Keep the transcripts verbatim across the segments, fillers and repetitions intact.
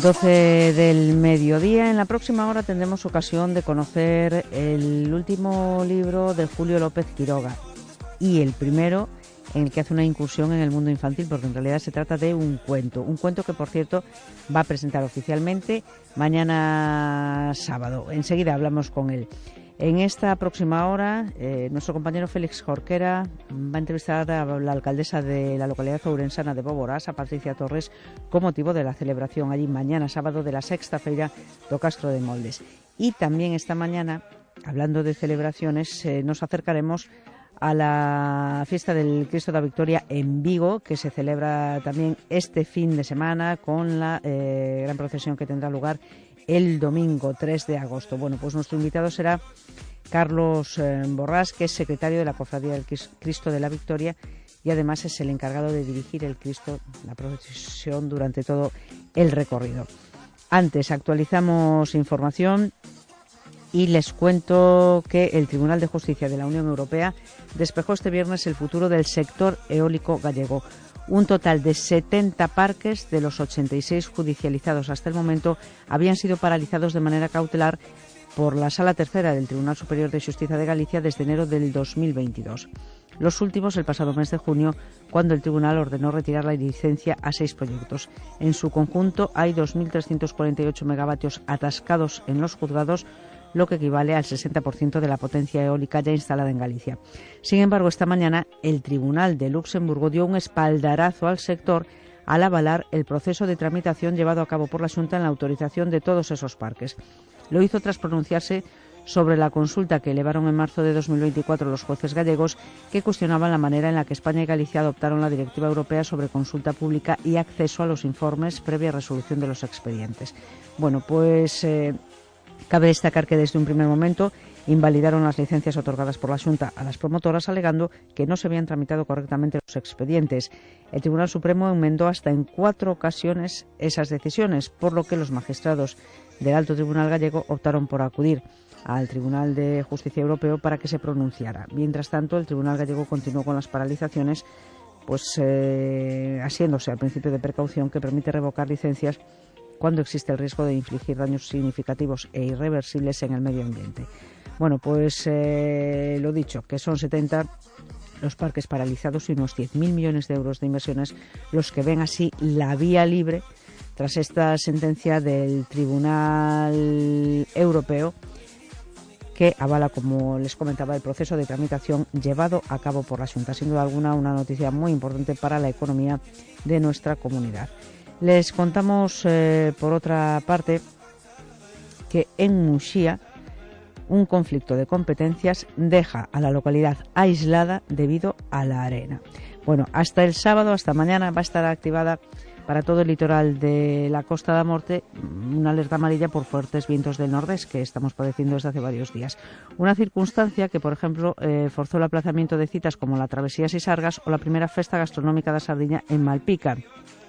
doce del mediodía. En la próxima hora tendremos ocasión de conocer el último libro de Julio López Quiroga y el primero en el que hace una incursión en el mundo infantil, porque en realidad se trata de un cuento, un cuento que, por cierto, va a presentar oficialmente mañana sábado. Enseguida hablamos con él. En esta próxima hora, eh, nuestro compañero Félix Jorquera va a entrevistar a la alcaldesa de la localidad ourensana de Boborás, a Patricia Torres, con motivo de la celebración allí mañana sábado de la sexta feira do Castro de Moldes. Y también esta mañana, hablando de celebraciones, eh, nos acercaremos a la fiesta del Cristo da Victoria en Vigo, que se celebra también este fin de semana con la eh, gran procesión que tendrá lugar el domingo tres de agosto. Bueno, pues nuestro invitado será Carlos eh, Borrás, que es secretario de la Cofradía del Cristo de la Victoria y además es el encargado de dirigir el Cristo, la procesión, durante todo el recorrido. Antes actualizamos información y les cuento que el Tribunal de Justicia de la Unión Europea despejó este viernes el futuro del sector eólico gallego. Un total de setenta parques de los ochenta y seis judicializados hasta el momento habían sido paralizados de manera cautelar por la Sala Tercera del Tribunal Superior de Justicia de Galicia desde enero del dos mil veintidós. Los últimos el pasado mes de junio, cuando el tribunal ordenó retirar la licencia a seis proyectos. En su conjunto hay dos mil trescientos cuarenta y ocho megavatios atascados en los juzgados, lo que equivale al sesenta por ciento de la potencia eólica ya instalada en Galicia. Sin embargo, esta mañana el Tribunal de Luxemburgo dio un espaldarazo al sector al avalar el proceso de tramitación llevado a cabo por la Xunta en la autorización de todos esos parques. Lo hizo tras pronunciarse sobre la consulta que elevaron en marzo de dos mil veinticuatro los jueces gallegos, que cuestionaban la manera en la que España y Galicia adoptaron la Directiva Europea sobre consulta pública y acceso a los informes previa resolución de los expedientes. Bueno, pues Eh, Cabe destacar que desde un primer momento invalidaron las licencias otorgadas por la Xunta a las promotoras, alegando que no se habían tramitado correctamente los expedientes. El Tribunal Supremo enmendó hasta en cuatro ocasiones esas decisiones, por lo que los magistrados del Alto Tribunal gallego optaron por acudir al Tribunal de Justicia Europeo para que se pronunciara. Mientras tanto, el Tribunal gallego continuó con las paralizaciones, pues eh, asiéndose al principio de precaución que permite revocar licencias cuando existe el riesgo de infligir daños significativos e irreversibles en el medio ambiente. Bueno, pues eh, lo dicho, que son setenta los parques paralizados y unos diez mil millones de euros de inversiones los que ven así la vía libre tras esta sentencia del Tribunal Europeo que avala, como les comentaba, el proceso de tramitación llevado a cabo por la Xunta. Sin duda alguna, una noticia muy importante para la economía de nuestra comunidad. Les contamos, eh, por otra parte, que en Muxía un conflicto de competencias deja a la localidad aislada debido a la arena. Bueno, hasta el sábado, hasta mañana, va a estar activada para todo el litoral de la Costa da Morte una alerta amarilla por fuertes vientos del nordés que estamos padeciendo desde hace varios días. Una circunstancia que, por ejemplo, eh, forzó el aplazamiento de citas como la Travesía Sisargas o la primera Festa Gastronómica da Sardiña en Malpica,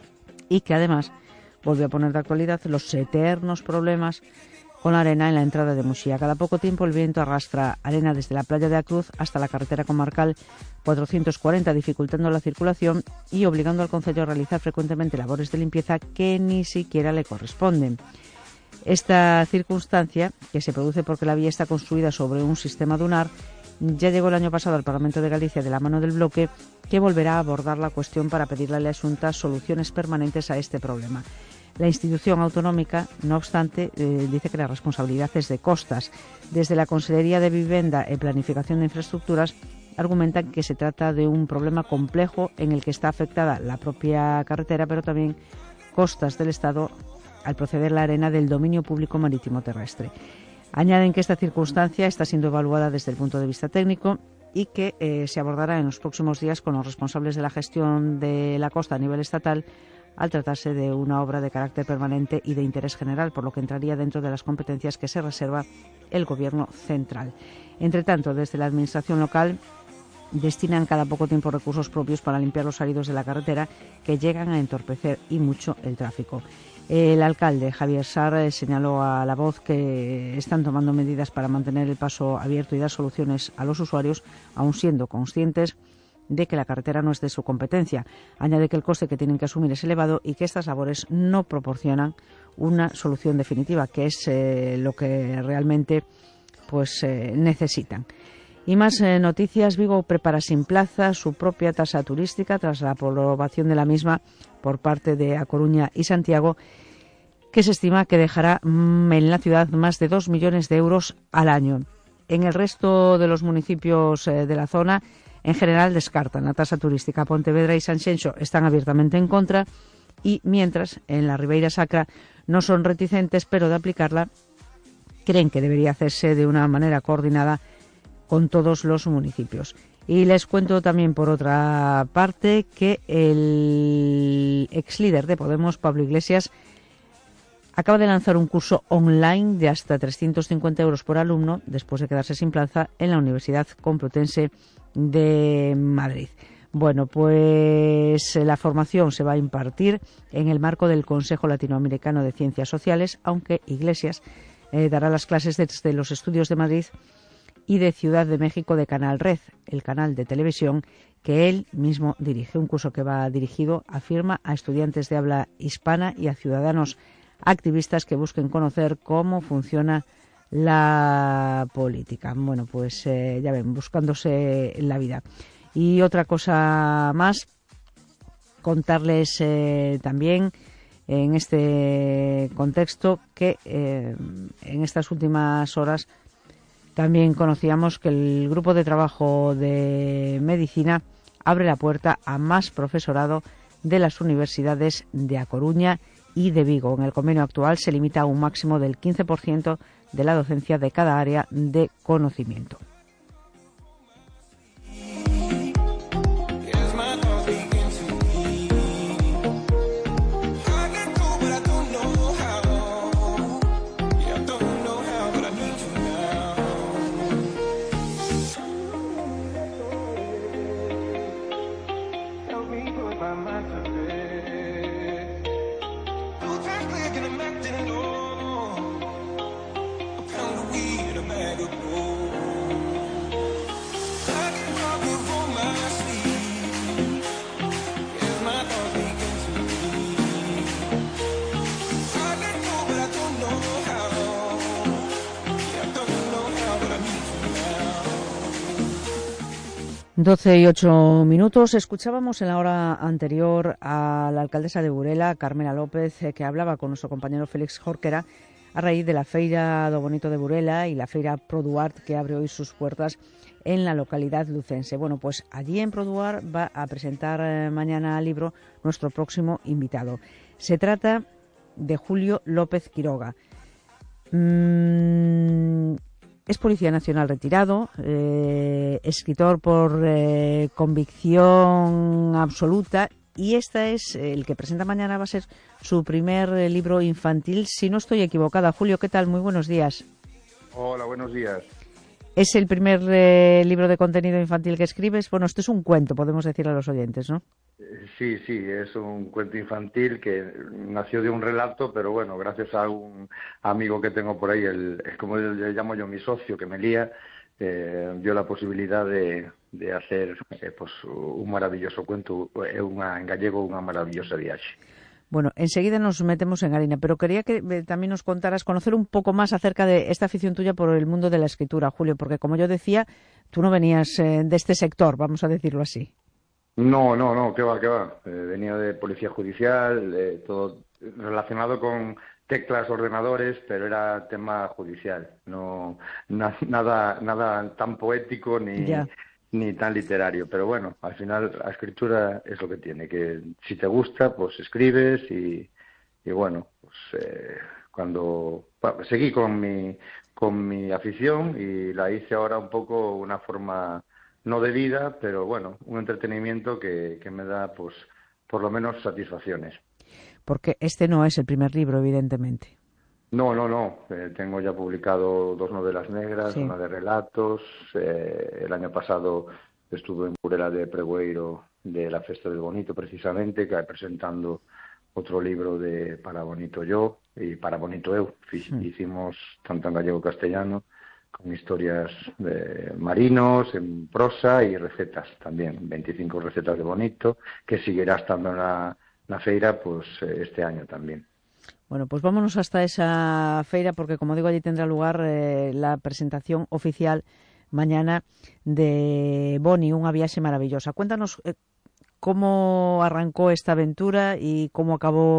y que además volvió a poner de actualidad los eternos problemas con la arena en la entrada de Muxía. Cada poco tiempo el viento arrastra arena desde la playa de A Cruz hasta la carretera comarcal cuatrocientos cuarenta, dificultando la circulación y obligando al concello a realizar frecuentemente labores de limpieza que ni siquiera le corresponden. Esta circunstancia, que se produce porque la vía está construida sobre un sistema dunar, ya llegó el año pasado al Parlamento de Galicia de la mano del Bloque, que volverá a abordar la cuestión para pedirle a la Xunta soluciones permanentes a este problema. La institución autonómica, no obstante, eh, dice que la responsabilidad es de Costas. Desde la Consellería de Vivenda e Planificación de Infraestructuras argumentan que se trata de un problema complejo en el que está afectada la propia carretera, pero también Costas del Estado al proceder la arena del dominio público marítimo terrestre. Añaden que esta circunstancia está siendo evaluada desde el punto de vista técnico y que eh, se abordará en los próximos días con los responsables de la gestión de la costa a nivel estatal, al tratarse de una obra de carácter permanente y de interés general, por lo que entraría dentro de las competencias que se reserva el Gobierno central. Entre tanto, desde la Administración local destinan cada poco tiempo recursos propios para limpiar los áridos de la carretera que llegan a entorpecer y mucho el tráfico. El alcalde, Javier Sarr, señaló a La Voz que están tomando medidas para mantener el paso abierto y dar soluciones a los usuarios, aun siendo conscientes de que la carretera no es de su competencia. Añade que el coste que tienen que asumir es elevado y que estas labores no proporcionan una solución definitiva, que es eh, lo que realmente pues eh, necesitan. Y más eh, noticias. Vigo prepara sin plaza su propia tasa turística tras la aprobación de la misma por parte de A Coruña y Santiago, que se estima que dejará mm, en la ciudad más de dos millones de euros al año. En el resto de los municipios eh, de la zona, en general, descartan la tasa turística. Pontevedra y Sanxenxo están abiertamente en contra y, mientras, en la Ribeira Sacra no son reticentes, pero de aplicarla creen que debería hacerse de una manera coordinada con todos los municipios. Y les cuento también, por otra parte, que el ex líder de Podemos, Pablo Iglesias, acaba de lanzar un curso online de hasta trescientos cincuenta euros por alumno después de quedarse sin plaza en la Universidad Complutense de Madrid. Bueno, pues la formación se va a impartir en el marco del Consejo Latinoamericano de Ciencias Sociales, aunque Iglesias eh, dará las clases desde los estudios de Madrid y de Ciudad de México de Canal Red, el canal de televisión que él mismo dirige. Un curso que va dirigido, afirma, a estudiantes de habla hispana y a ciudadanos activistas que busquen conocer cómo funciona la política. Bueno, pues eh, ya ven, buscándose la vida. Y otra cosa más, contarles eh, también en este contexto que eh, en estas últimas horas también conocíamos que el grupo de trabajo de medicina abre la puerta a más profesorado de las universidades de A Coruña y de Vigo. En el convenio actual se limita a un máximo del quince por ciento de la docencia de cada área de conocimiento. doce y ocho minutos. Escuchábamos en la hora anterior a la alcaldesa de Burela, Carmela López, que hablaba con nuestro compañero Félix Jorquera a raíz de la Feira do Bonito de Burela y la Feira Produart, que abre hoy sus puertas en la localidad lucense. Bueno, pues allí en Produart va a presentar eh, mañana el libro nuestro próximo invitado. Se trata de Julio López Quiroga. Mm, Es policía nacional retirado, eh, escritor por eh, convicción absoluta, y este es el que presenta mañana, va a ser su primer eh, libro infantil, si no estoy equivocada. Julio, ¿qué tal? Muy buenos días. Hola, buenos días. ¿Es el primer eh, libro de contenido infantil que escribes? Bueno, esto es un cuento, podemos decir a los oyentes, ¿no? Sí, sí, es un cuento infantil que nació de un relato, pero bueno, gracias a un amigo que tengo por ahí, el, es como le llamo yo, mi socio, que me lía, eh, dio la posibilidad de, de hacer eh, pues un maravilloso cuento, eh, una, en gallego, una maravillosa viaje. Bueno, enseguida nos metemos en harina, pero quería que eh, también nos contaras, conocer un poco más acerca de esta afición tuya por el mundo de la escritura, Julio, porque como yo decía, tú no venías eh, de este sector, vamos a decirlo así. No, no, no, qué va, qué va. Eh, venía de policía judicial, eh, todo relacionado con teclas, ordenadores, pero era tema judicial, no na, nada, nada tan poético ni, ni tan literario. Pero bueno, al final la escritura es lo que tiene, que si te gusta, pues escribes y, y bueno, pues eh, cuando bueno, seguí con mi con mi afición y la hice ahora un poco una forma no de vida, pero bueno, un entretenimiento que, que me da, pues, por lo menos satisfacciones. Porque este no es el primer libro, evidentemente. No, no, no. Eh, tengo ya publicado dos novelas negras, sí. Una de relatos. Eh, el año pasado estuve en Burela de Pregüeiro de la Festa del Bonito, precisamente, que presentando otro libro de Para Bonito Yo y Para Bonito Eu. Sí. Hicimos tanto en gallego castellano. con historias de marinos, en prosa y recetas también, veinticinco recetas de bonito, que seguirá estando en la, la feira pues este año también. Bueno, pues vámonos hasta esa feira porque, como digo, allí tendrá lugar eh, la presentación oficial mañana de Boni, unha viaxe maravillosa. Cuéntanos eh, cómo arrancó esta aventura y cómo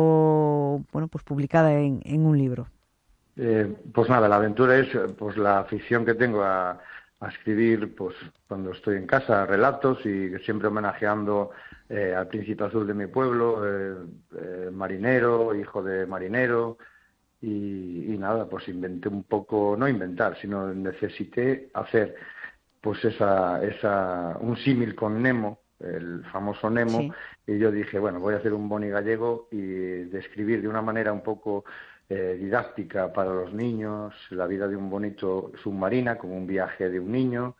acabó, bueno, pues publicada en, en un libro. Eh, pues nada, la aventura es pues la afición que tengo a, a escribir pues cuando estoy en casa, relatos y siempre homenajeando eh, al príncipe azul de mi pueblo, eh, eh, marinero, hijo de marinero y, y nada, pues inventé un poco, no inventar, sino necesité hacer pues esa, esa un símil con Nemo, el famoso Nemo, sí. Y yo dije, bueno, voy a hacer un Boni gallego y describir de una manera un poco Eh, didáctica para los niños la vida de un bonito submarina, como un viaje de un niño,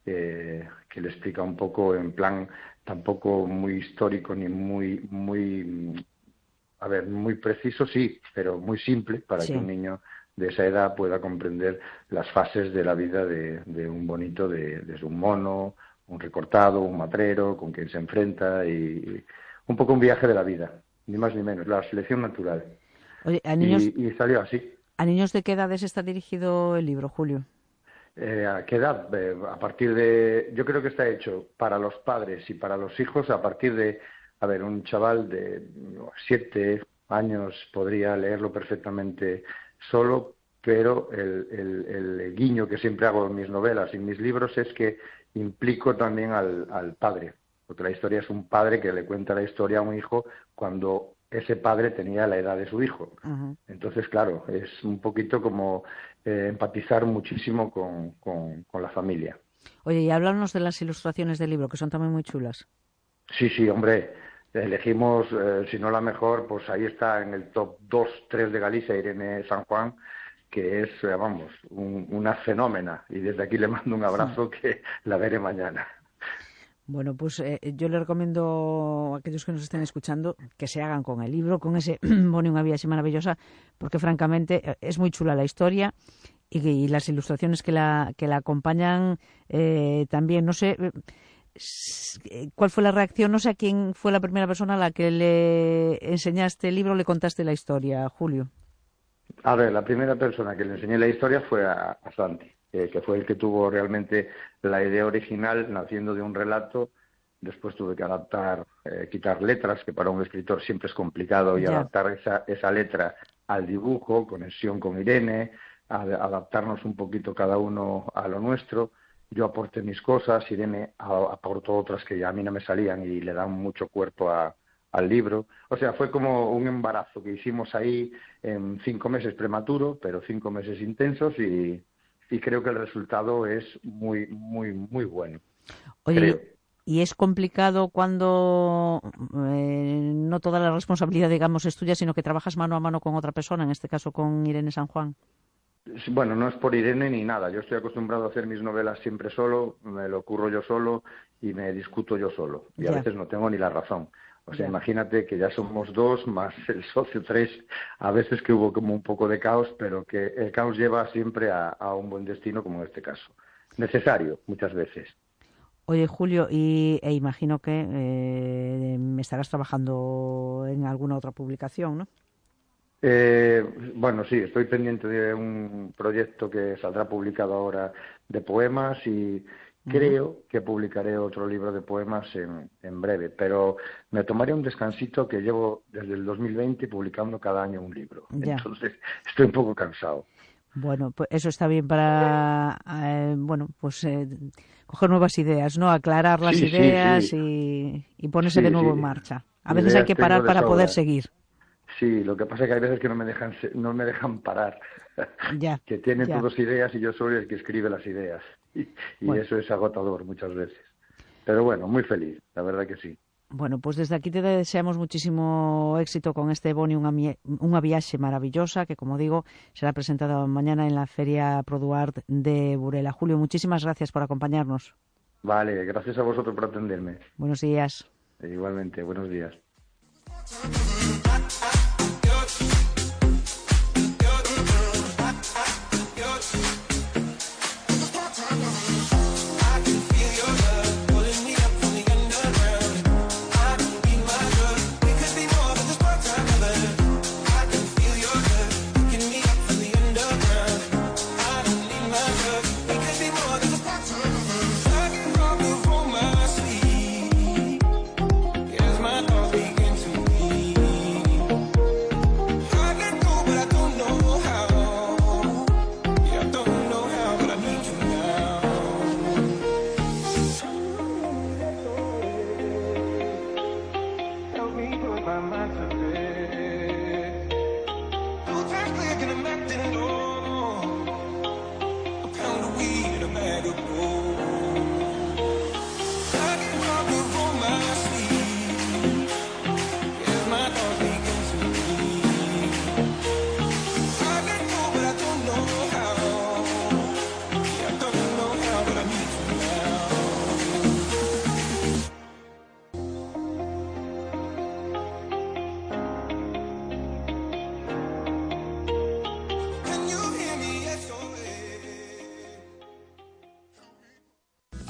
eh, que le explica un poco en plan tampoco muy histórico ni muy, muy, a ver, muy preciso, sí, pero muy simple para sí. Que un niño de esa edad pueda comprender las fases de la vida de, de un bonito, de, de un mono, un recortado, un matrero, con quien se enfrenta y, y un poco un viaje de la vida, ni más ni menos, la selección natural. Oye, ¿a niños, y, y salió así. ¿A niños de qué edades está dirigido el libro, Julio? Eh, ¿A qué edad? Eh, a partir de... Yo creo que está hecho para los padres y para los hijos a partir de... A ver, un chaval de siete años podría leerlo perfectamente solo, pero el, el, el guiño que siempre hago en mis novelas y en mis libros es que implico también al, al padre, porque la historia es un padre que le cuenta la historia a un hijo cuando ese padre tenía la edad de su hijo. Uh-huh. Entonces, claro, es un poquito como eh, empatizar muchísimo con, con, con la familia. Oye, y háblanos de las ilustraciones del libro, que son también muy chulas. Sí, sí, hombre, elegimos, eh, si no la mejor, pues ahí está en el top dos, tres de Galicia, Irene San Juan, que es, eh, vamos, un, una fenómena. Y desde aquí le mando un abrazo sí. Que la veré mañana. Bueno, pues eh, yo le recomiendo a aquellos que nos estén escuchando que se hagan con el libro, con ese Boni, unha viaxe maravillosa, porque francamente es muy chula la historia y, y las ilustraciones que la que la acompañan eh, también. No sé eh, cuál fue la reacción, no sé a quién fue la primera persona a la que le enseñaste el libro, le contaste la historia, Julio. A ver, la primera persona que le enseñé la historia fue a, a Santi. Eh, que fue el que tuvo realmente la idea original, naciendo de un relato. Después tuve que adaptar, eh, quitar letras, que para un escritor siempre es complicado, y yeah. adaptar esa, esa letra al dibujo, conexión con Irene, a, a adaptarnos un poquito cada uno a lo nuestro. Yo aporté mis cosas, Irene aportó otras que a mí no me salían y le dan mucho cuerpo a, al libro. O sea, fue como un embarazo que hicimos ahí en cinco meses prematuro, pero cinco meses intensos y... y creo que el resultado es muy, muy, muy bueno. Oye, creo. ¿y es complicado cuando eh, no toda la responsabilidad, digamos, es tuya, sino que trabajas mano a mano con otra persona, en este caso con Irene San Juan? Bueno, no es por Irene ni nada. Yo estoy acostumbrado a hacer mis novelas siempre solo, me lo ocurro yo solo y me discuto yo solo. Y ya. A veces no tengo ni la razón. O sea, ya. Imagínate que ya somos dos, más el socio tres, a veces que hubo como un poco de caos, pero que el caos lleva siempre a, a un buen destino, como en este caso. Necesario, muchas veces. Oye, Julio, y e imagino que eh, estarás trabajando en alguna otra publicación, ¿no? Eh, bueno, sí, estoy pendiente de un proyecto que saldrá publicado ahora de poemas y... Creo que publicaré otro libro de poemas en, en breve, pero me tomaré un descansito que llevo desde el dos mil veinte publicando cada año un libro. Ya. Entonces estoy un poco cansado. Bueno, pues eso está bien para, eh, bueno, pues eh, coger nuevas ideas, ¿no? Aclarar las sí, ideas sí, sí. Y, y ponerse sí, de nuevo sí. en marcha. A veces ideas hay que parar para poder seguir. Sí, lo que pasa es que hay veces que no me dejan, no me dejan parar. Ya, que tienen ya. todos ideas y yo soy el que escribe las ideas. Y, y bueno. Eso es agotador muchas veces. Pero bueno, muy feliz, la verdad que sí. Bueno, pues desde aquí te deseamos muchísimo éxito con este Boni, unha, unha viaxe maravillosa que, como digo, será presentada mañana en la Feria Produart de Burela. Julio, muchísimas gracias por acompañarnos. Vale, gracias a vosotros por atenderme. Buenos días. Igualmente, buenos días.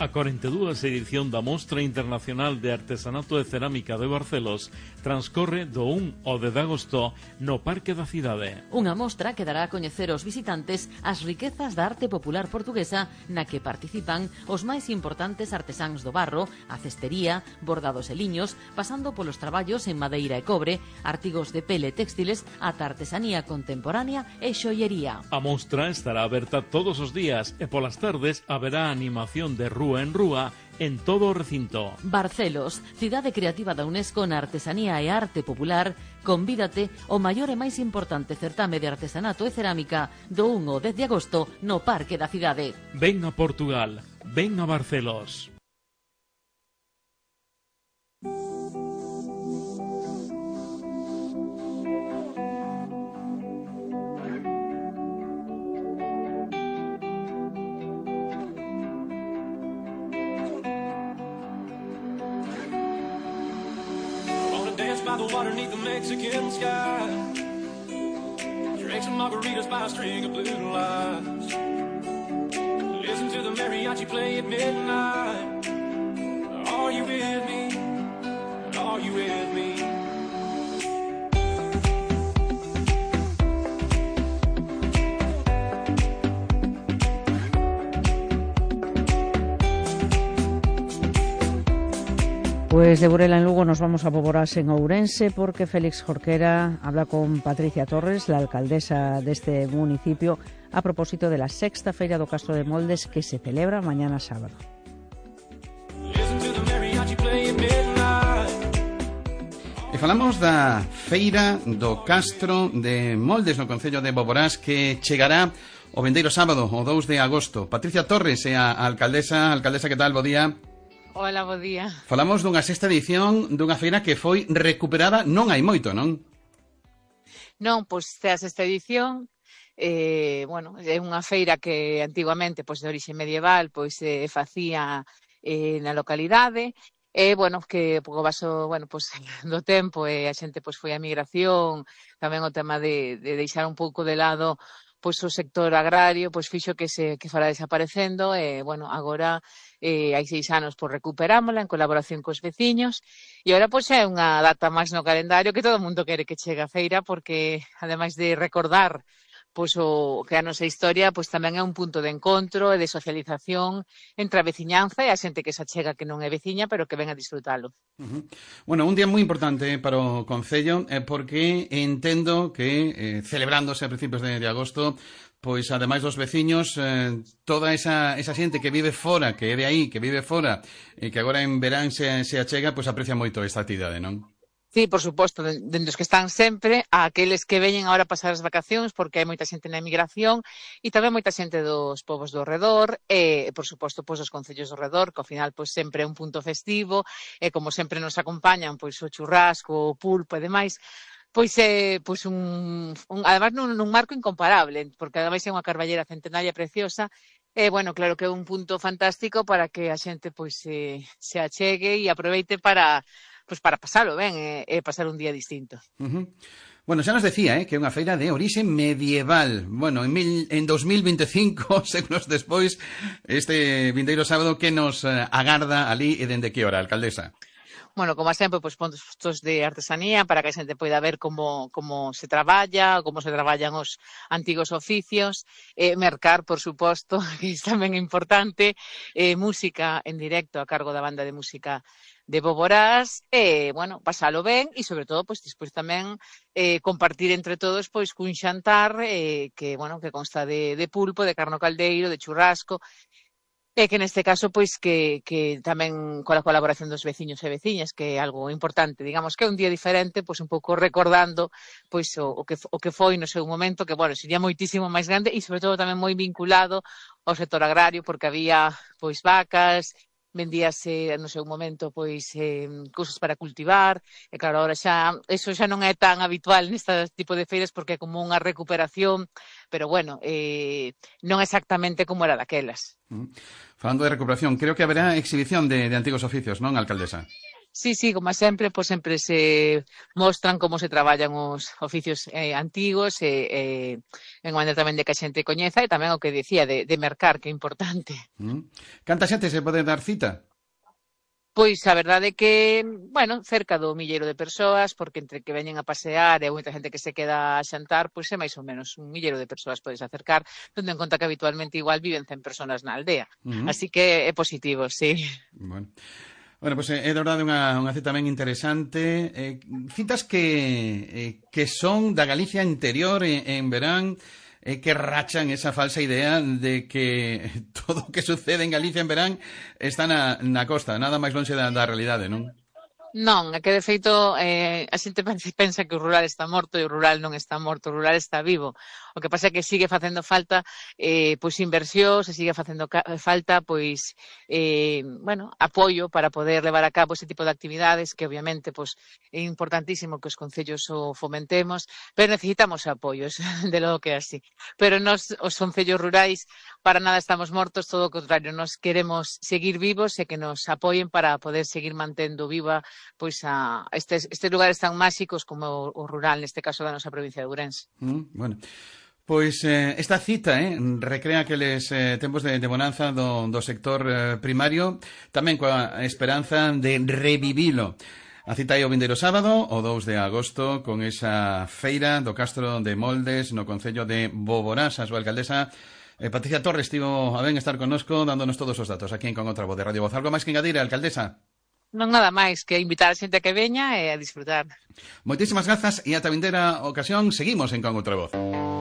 A cuarenta y dos edición da Mostra Internacional de Artesanato e Cerámica de Barcelos transcorre do un ao dez de agosto no Parque da Cidade. Unha mostra que dará a coñecer aos visitantes as riquezas da arte popular portuguesa na que participan os máis importantes artesáns do barro, a cestería, bordados e liños, pasando polos traballos en madeira e cobre, artigos de pele e textiles, ata artesanía contemporánea e xoiería. A mostra estará aberta todos os días e polas tardes haberá animación de rúa en rúa en todo o recinto. Barcelos, cidade creativa da UNESCO na artesanía e arte popular, convídate ao maior e máis importante certame de artesanato e cerámica do un ao dez de agosto no Parque da Cidade. Ven a Portugal, ven a Barcelos. By the water beneath the Mexican sky, drink some margaritas by a string of blue lights, listen to the mariachi play at midnight. Are you with me? Are you with me? Pues de Burela en Lugo nos vamos a Boborás en Ourense porque Félix Jorquera habla con Patricia Torres, la alcaldesa de este municipio, a propósito de la sexta Feira do Castro de Moldes que se celebra mañana sábado. E falamos da Feira do Castro de Moldes no concello de Boborás que chegará o vindeiro sábado, o dous de agosto. Patricia Torres é a alcaldesa. Alcaldesa, que tal? Bo día. Hola, bo día. Falamos dunha sexta edición dunha feira que foi recuperada non hai moito, non? Non, pois a sexta edición, eh, bueno, é unha feira que antigamente, pois de orixe medieval, pois se eh, facía eh, na localidade, e, bueno, que pouco vaso, bueno, pois do tempo, e a xente pois foi a migración, tamén o tema de, de deixar un pouco de lado pois o sector agrario, pois fixo que se que fora desaparecendo, e, bueno, agora eh, hai seis anos por recuperámola en colaboración cos veciños, e agora pois é unha data máis no calendario que todo o mundo quere que chegue a feira, porque ademais de recordar pois o que a nosa historia, pois tamén é un punto de encontro e de socialización entre a veciñanza e a xente que se achega que non é veciña, pero que ven a disfrutalo. Uh-huh. Bueno, un día moi importante para o concello, eh, porque entendo que eh, celebrándose a principios de, de agosto, pois ademais dos veciños, eh, toda esa, esa xente que vive fora, que é de aí, que vive fora, e que agora en verán se, se achega, pois aprecia moito esta actividade, non? Sí, por suposto, dende os que están sempre, a aqueles que veñen agora a pasar as vacacións, porque hai moita xente na emigración, e tamén moita xente dos povos do redor, e, por suposto, pois, os concellos do redor, que ao final, pois, sempre é un punto festivo, e como sempre nos acompañan, pois, o churrasco, o pulpo e demais, pois é, pois, un, un además nun, nun marco incomparable, porque ademais é unha carballera centenaria preciosa, e, bueno, claro que é un punto fantástico para que a xente, pois, se, se achegue e aproveite para pois para pasalo ben e, e pasar un día distinto. Uh-huh. Bueno, xa nos decía, eh, que é unha feira de orixe medieval. Bueno, en, mil, en dos mil veinticinco, séculos despois, este vindeiro sábado, que nos uh, agarda ali e dende que hora, alcaldesa? Bueno, como sempre, pois pontos de artesanía para que a xente poida ver como, como se traballa, como se traballan os antigos oficios, eh, mercar, por suposto, que é tamén importante, eh, música en directo a cargo da banda de música de Boborás, e, bueno, pasalo ben e, sobre todo, pois, despois tamén eh, compartir entre todos, pois, cun xantar eh, que, bueno, que consta de, de pulpo, de carno caldeiro, de churrasco, e que neste caso, pois, que, que tamén coa colaboración dos veciños e veciñas, que é algo importante, digamos que é un día diferente, pois, un pouco recordando, pois, o, o, que, o que foi no seu momento, que, bueno, sería moitísimo máis grande e, sobre todo, tamén moi vinculado ao sector agrario, porque había, pois, vacas, vendíase no seu momento pois eh, cousas para cultivar, e claro, agora xa eso xa non é tan habitual neste tipo de feiras porque é como unha recuperación, pero bueno, eh, non exactamente como era daquelas. Mm. Falando de recuperación, creo que haberá exhibición de, de antigos oficios, non, alcaldesa? Sí, sí, como sempre, pois sempre se mostran como se traballan os oficios eh, antigos e eh, eh, en maneira tamén de que a xente coñeza e tamén o que dicía de, de mercar, que é importante. Mm. Canta xente se pode dar cita? Pois a verdade é que, bueno, cerca do milleiro de persoas, porque entre que veñen a pasear e moita xente que se queda a xantar, pois é máis ou menos un milleiro de persoas podes acercar, tendo en conta que habitualmente igual viven cen persoas na aldea. Uh-huh. Así que é positivo, sí. Bueno. Bueno, pois pues, é de verdade unha, unha cita ben interesante. Eh, citas que, eh, que son da Galicia interior en, en verán, eh, que rachan esa falsa idea de que todo o que sucede en Galicia en verán está na, na costa, nada máis lonxe da, da realidade, non? Non, é que de feito eh, a xente pensa que o rural está morto e o rural non está morto, o rural está vivo. O que pasa é que sigue facendo falta eh, pois inversión, se sigue facendo falta pois eh, bueno, apoio para poder levar a cabo ese tipo de actividades que obviamente pois é importantísimo que os concellos o fomentemos, pero necesitamos apoios, de logo que é así. Pero nos, os concellos rurais, para nada estamos mortos, todo o contrario, nos queremos seguir vivos e que nos apoien para poder seguir mantendo viva pois a estes, estes lugares tan máxicos como o, o rural, neste caso da nosa provincia de Ourense. Mm, bueno, pois eh, esta cita eh, recrea aqueles eh, tempos de, de bonanza do, do sector eh, primario, tamén coa esperanza de revivilo. A cita é o vindeiro sábado, o dous de agosto, con esa feira do Castro de Moldes no concello de Boborás. A súa alcaldesa eh, Patricia Torres estivo a ben estar connosco dándonos todos os datos aquí en Con Outra Voz de Radio Voz. Algo máis que engadir, alcaldesa? Non nada máis que invitar a xente a que veña e a disfrutar. Moitísimas grazas e ata vindeira ocasión seguimos en Con Outra Voz.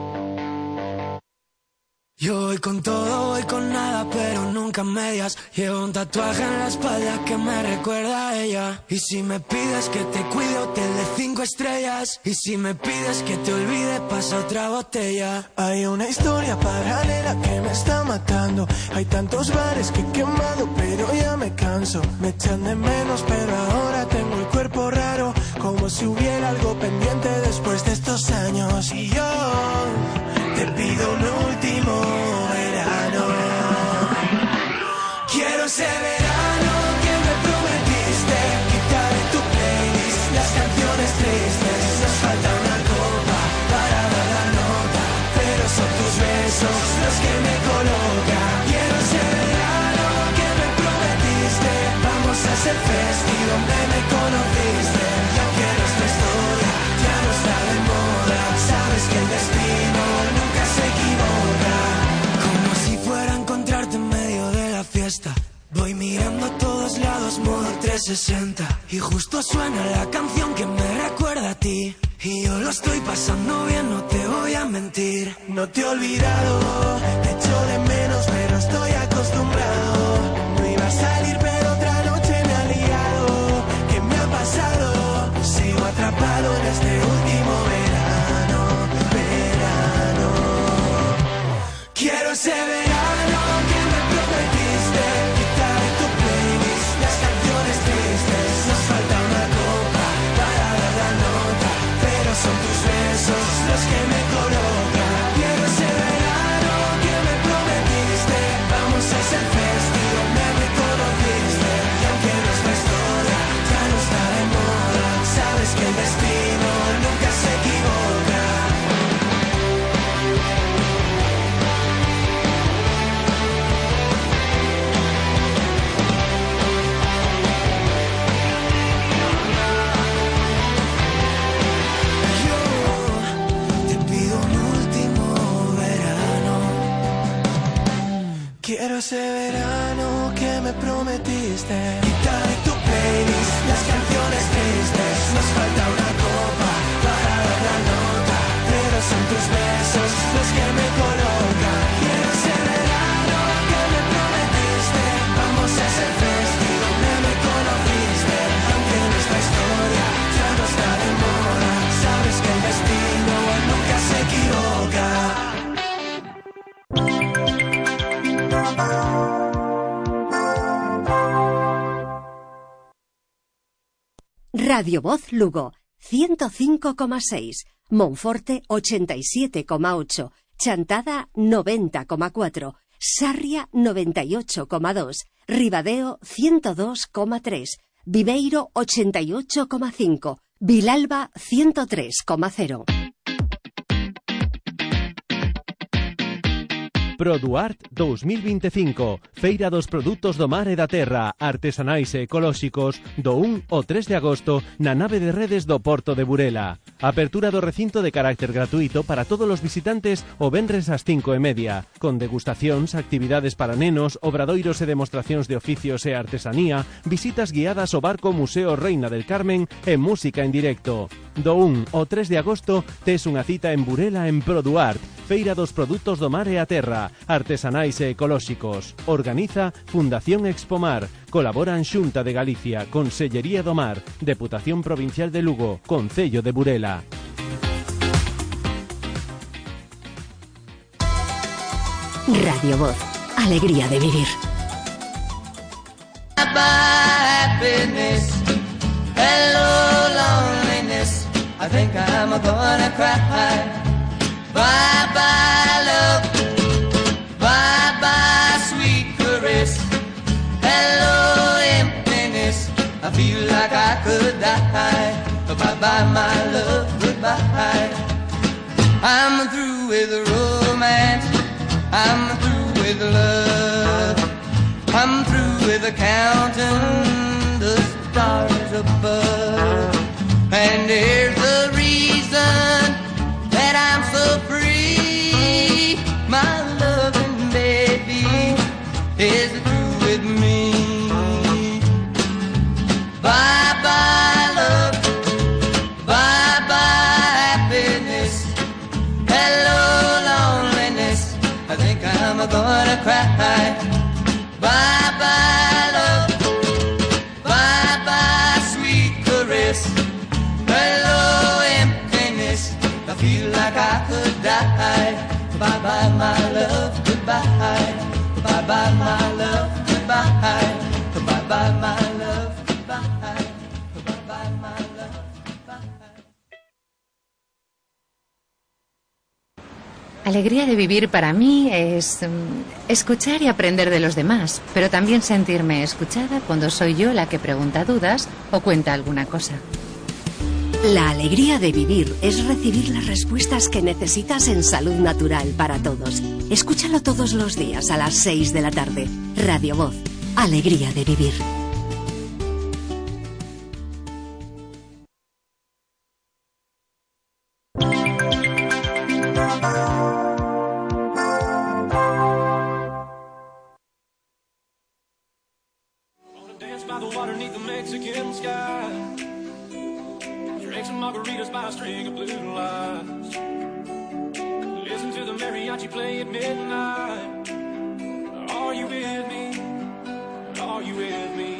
Yo voy con todo, voy con nada, pero nunca medias. Llevo un tatuaje en la espalda que me recuerda a ella. Y si me pides que te cuide, hotel de cinco estrellas. Y si me pides que te olvide, pasa otra botella. Hay una historia paralela que me está matando. Hay tantos bares que he quemado, pero ya me canso. Me echan de menos, pero ahora tengo el cuerpo raro, como si hubiera algo pendiente después de estos años. Y yo te pido un último verano. Quiero ese verano que me prometiste. Quitar de tu playlist las canciones tristes. Nos falta una copa para dar la nota, pero son tus besos los que me colocan. Quiero ese verano que me prometiste. Vamos a hacer festi donde me conociste. Y aunque nuestra historia ya no está de moda, sabes que el destino nunca se equivoca. Como si fuera a encontrarte en medio de la fiesta. Voy mirando a todos lados, modo trescientos sesenta. Y justo suena la canción que me recuerda a ti. Y yo lo estoy pasando bien, no te voy a mentir. No te he olvidado, te echo de menos, pero estoy acostumbrado. No iba a salir, pero otra noche me ha liado. ¿Qué me ha pasado? Sigo atrapado en este último verano. Verano. Quiero ese verano que me prometiste. Quitar de tu playlist las canciones tristes. Nos falta una copa para dar la nota, pero son tus besos los que me colocan. Quiero ese verano que me prometiste. Vamos a hacer festi donde me conociste. Y aunque nuestra historia ya no está de moda, sabes que el destino nunca se equivoca. Quiero ese verano que me prometiste. Quita de tu playlist las canciones tristes. Nos falta una copa para dar la nota, pero son tus besos los que me colocan. Quiero ese verano que me prometiste. Vamos a hacer festi donde me conociste. Aunque nuestra historia ya no está de moda, sabes que el destino nunca se equivoca. Radio Voz Lugo, ciento cinco coma seis, Monforte ochenta y siete coma ocho, Chantada noventa coma cuatro, Sarria noventa y ocho coma dos, Ribadeo ciento dos coma tres, Viveiro ochenta y ocho coma cinco, Vilalba ciento tres coma cero. Produart dos mil veinticinco, Feira dos Produtos do Mar e da Terra, artesanais e ecolóxicos, do un ao tres de agosto na nave de redes do Porto de Burela. Apertura do recinto de carácter gratuito para todos os visitantes o venres ás cinco e media, con degustacións, actividades para nenos, obradoiros e demostracións de oficios e artesanía, visitas guiadas ao barco Museo Reina del Carmen e música en directo. Do un ao tres de agosto tes unha cita en Burela en Produart, Feira dos Produtos do Mar e a Terra, artesanais e ecolóxicos. Organiza Fundación Expomar. Colaboran Xunta de Galicia, Consellería do Mar, Deputación Provincial de Lugo, Concello de Burela. Radio Voz, alegría de vivir. Hello loneliness, I think I'm gonna cry. Bye bye love, bye bye sweet caress. Hello emptiness, I feel like I could die. Bye bye my love, goodbye. I'm through with romance, I'm through with love, I'm through with counting the stars above. And there's a reason that I'm so free. My loving baby is through with me. Bye bye love, bye bye happiness. Hello loneliness, I think I'm gonna cry. Bye bye love, bye bye sweet caress. Hello emptiness, I feel like I could die. Bye bye my love, goodbye. Bye bye my love, goodbye. Bye bye my love, goodbye. Bye bye my love, goodbye. Alegría de vivir para mí es um, escuchar y aprender de los demás, pero también sentirme escuchada cuando soy yo la que pregunta dudas o cuenta alguna cosa. La alegría de vivir es recibir las respuestas que necesitas en salud natural para todos. Escúchalo todos los días a las seis de la tarde. Radio Voz, alegría de vivir. Margaritas by a string of blue lights. Listen to the mariachi play at midnight. Are you with me? Are you with me?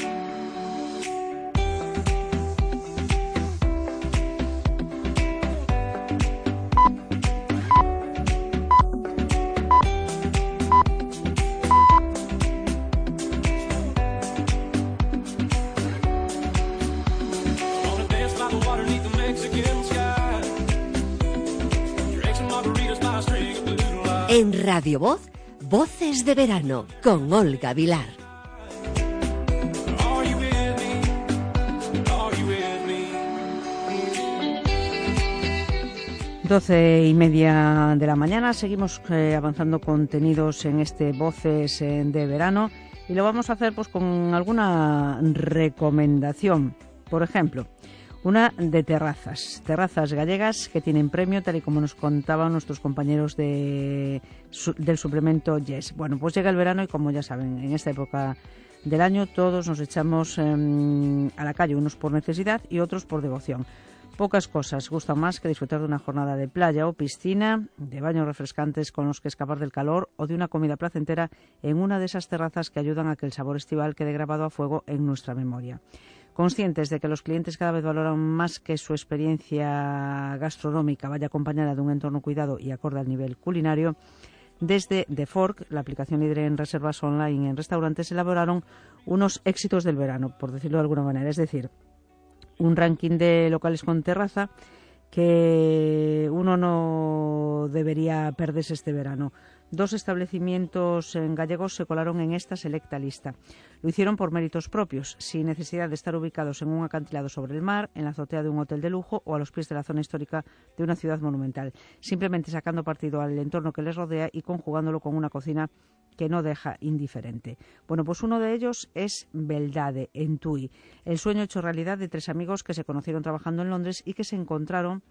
En Radio Voz, Voces de Verano, con Olga Vilar. Doce y media de la mañana, seguimos eh, avanzando contenidos en este Voces eh, de Verano y lo vamos a hacer pues con alguna recomendación. Por ejemplo, una de terrazas, terrazas gallegas que tienen premio, tal y como nos contaban nuestros compañeros de, su, del suplemento Yes. Bueno, pues llega el verano y como ya saben, en esta época del año todos nos echamos eh, a la calle, unos por necesidad y otros por devoción. Pocas cosas gustan más que disfrutar de una jornada de playa o piscina, de baños refrescantes con los que escapar del calor o de una comida placentera en una de esas terrazas que ayudan a que el sabor estival quede grabado a fuego en nuestra memoria. Conscientes de que los clientes cada vez valoran más que su experiencia gastronómica vaya acompañada de un entorno cuidado y acorde al nivel culinario, desde The Fork, la aplicación líder en reservas online en restaurantes, elaboraron unos éxitos del verano, por decirlo de alguna manera. Es decir, un ranking de locales con terraza que uno no debería perderse este verano. Dos establecimientos en gallegos se colaron en esta selecta lista. Lo hicieron por méritos propios, sin necesidad de estar ubicados en un acantilado sobre el mar, en la azotea de un hotel de lujo o a los pies de la zona histórica de una ciudad monumental, simplemente sacando partido al entorno que les rodea y conjugándolo con una cocina que no deja indiferente. Bueno, pues uno de ellos es Beldade, en Tui, el sueño hecho realidad de tres amigos que se conocieron trabajando en Londres y que se encontraron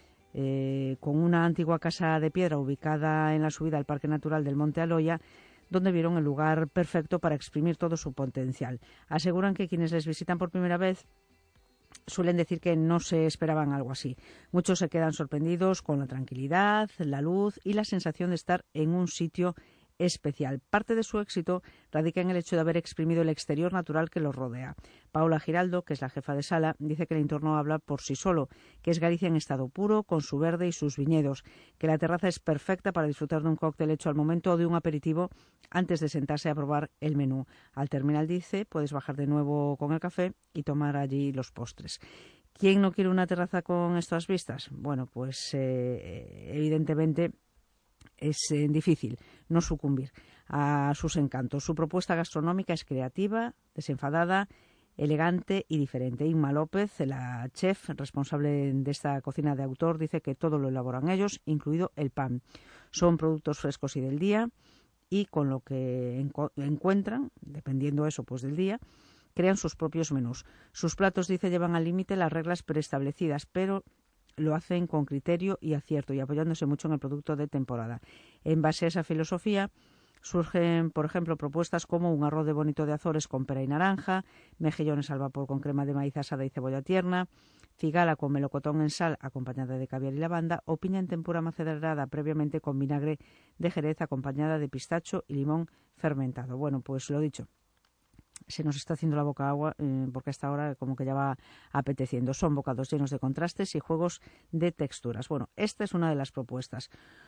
eh, con una antigua casa de piedra ubicada en la subida al Parque Natural del Monte Aloia, donde vieron el lugar perfecto para exprimir todo su potencial. Aseguran que quienes les visitan por primera vez suelen decir que no se esperaban algo así. Muchos se quedan sorprendidos con la tranquilidad, la luz y la sensación de estar en un sitio especial. Parte de su éxito radica en el hecho de haber exprimido el exterior natural que los rodea. Paula Giraldo, que es la jefa de sala, dice que el entorno habla por sí solo, que es Galicia en estado puro, con su verde y sus viñedos, que la terraza es perfecta para disfrutar de un cóctel hecho al momento o de un aperitivo antes de sentarse a probar el menú. Al terminar, dice, puedes bajar de nuevo con el café y tomar allí los postres. ¿Quién no quiere una terraza con estas vistas? Bueno, pues eh, evidentemente es eh, difícil no sucumbir a sus encantos. Su propuesta gastronómica es creativa, desenfadada, elegante y diferente. Inma López, la chef responsable de esta cocina de autor, dice que todo lo elaboran ellos, incluido el pan. Son productos frescos y del día, y con lo que enco- encuentran, dependiendo eso pues del día, crean sus propios menús. Sus platos, dice, llevan al límite las reglas preestablecidas, pero lo hacen con criterio y acierto y apoyándose mucho en el producto de temporada. En base a esa filosofía surgen, por ejemplo, propuestas como un arroz de bonito de Azores con pera y naranja, mejillones al vapor con crema de maíz asada y cebolla tierna, cigala con melocotón en sal acompañada de caviar y lavanda, o piña en tempura macerada previamente con vinagre de Jerez acompañada de pistacho y limón fermentado. Bueno, pues lo dicho, se nos está haciendo la boca agua eh, porque hasta ahora como que ya va apeteciendo. Son bocados llenos de contrastes y juegos de texturas. Bueno, esta es una de las propuestas.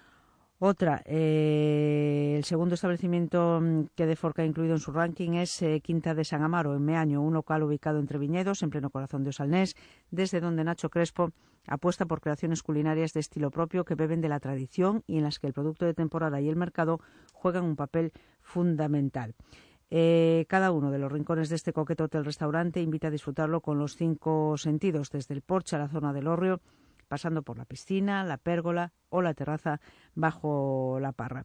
Otra, eh, el segundo establecimiento que De Forca ha incluido en su ranking es eh, Quinta de San Amaro, en Meaño, un local ubicado entre viñedos, en pleno corazón de Osalnés, desde donde Nacho Crespo apuesta por creaciones culinarias de estilo propio que beben de la tradición y en las que el producto de temporada y el mercado juegan un papel fundamental. Eh, cada uno de los rincones de este coqueto hotel-restaurante invita a disfrutarlo con los cinco sentidos, desde el porche a la zona del hórreo, pasando por la piscina, la pérgola o la terraza bajo la parra.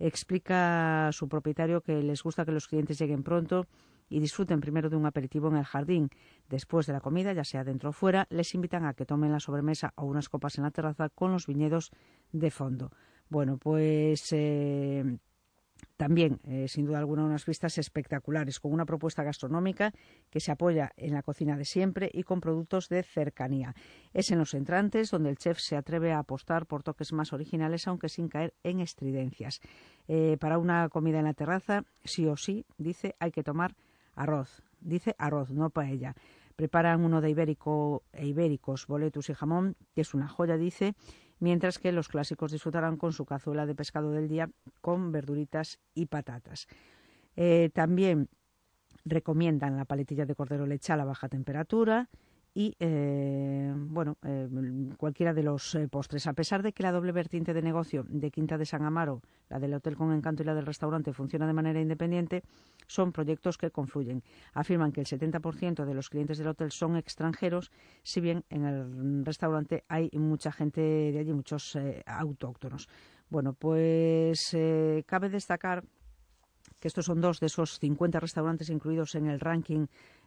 Explica su propietario que les gusta que los clientes lleguen pronto y disfruten primero de un aperitivo en el jardín. Después de la comida, ya sea dentro o fuera, les invitan a que tomen la sobremesa o unas copas en la terraza con los viñedos de fondo. Bueno, pues Eh, También, eh, sin duda alguna, unas vistas espectaculares, con una propuesta gastronómica que se apoya en la cocina de siempre y con productos de cercanía. Es en los entrantes donde el chef se atreve a apostar por toques más originales, aunque sin caer en estridencias. Eh, para una comida en la terraza, sí o sí, dice, hay que tomar arroz. Dice arroz, no paella. Preparan uno de ibérico e ibéricos, boletus y jamón, que es una joya, dice, mientras que los clásicos disfrutarán con su cazuela de pescado del día con verduritas y patatas. Eh, también recomiendan la paletilla de cordero lechal a baja temperatura y eh, bueno eh, cualquiera de los eh, postres. A pesar de que la doble vertiente de negocio de Quinta de San Amaro, la del Hotel con Encanto y la del restaurante, funciona de manera independiente, son proyectos que confluyen. Afirman que el setenta por ciento de los clientes del hotel son extranjeros, si bien en el restaurante hay mucha gente de allí, muchos eh, autóctonos. Bueno, pues eh, cabe destacar que estos son dos de esos cincuenta restaurantes incluidos en el ranking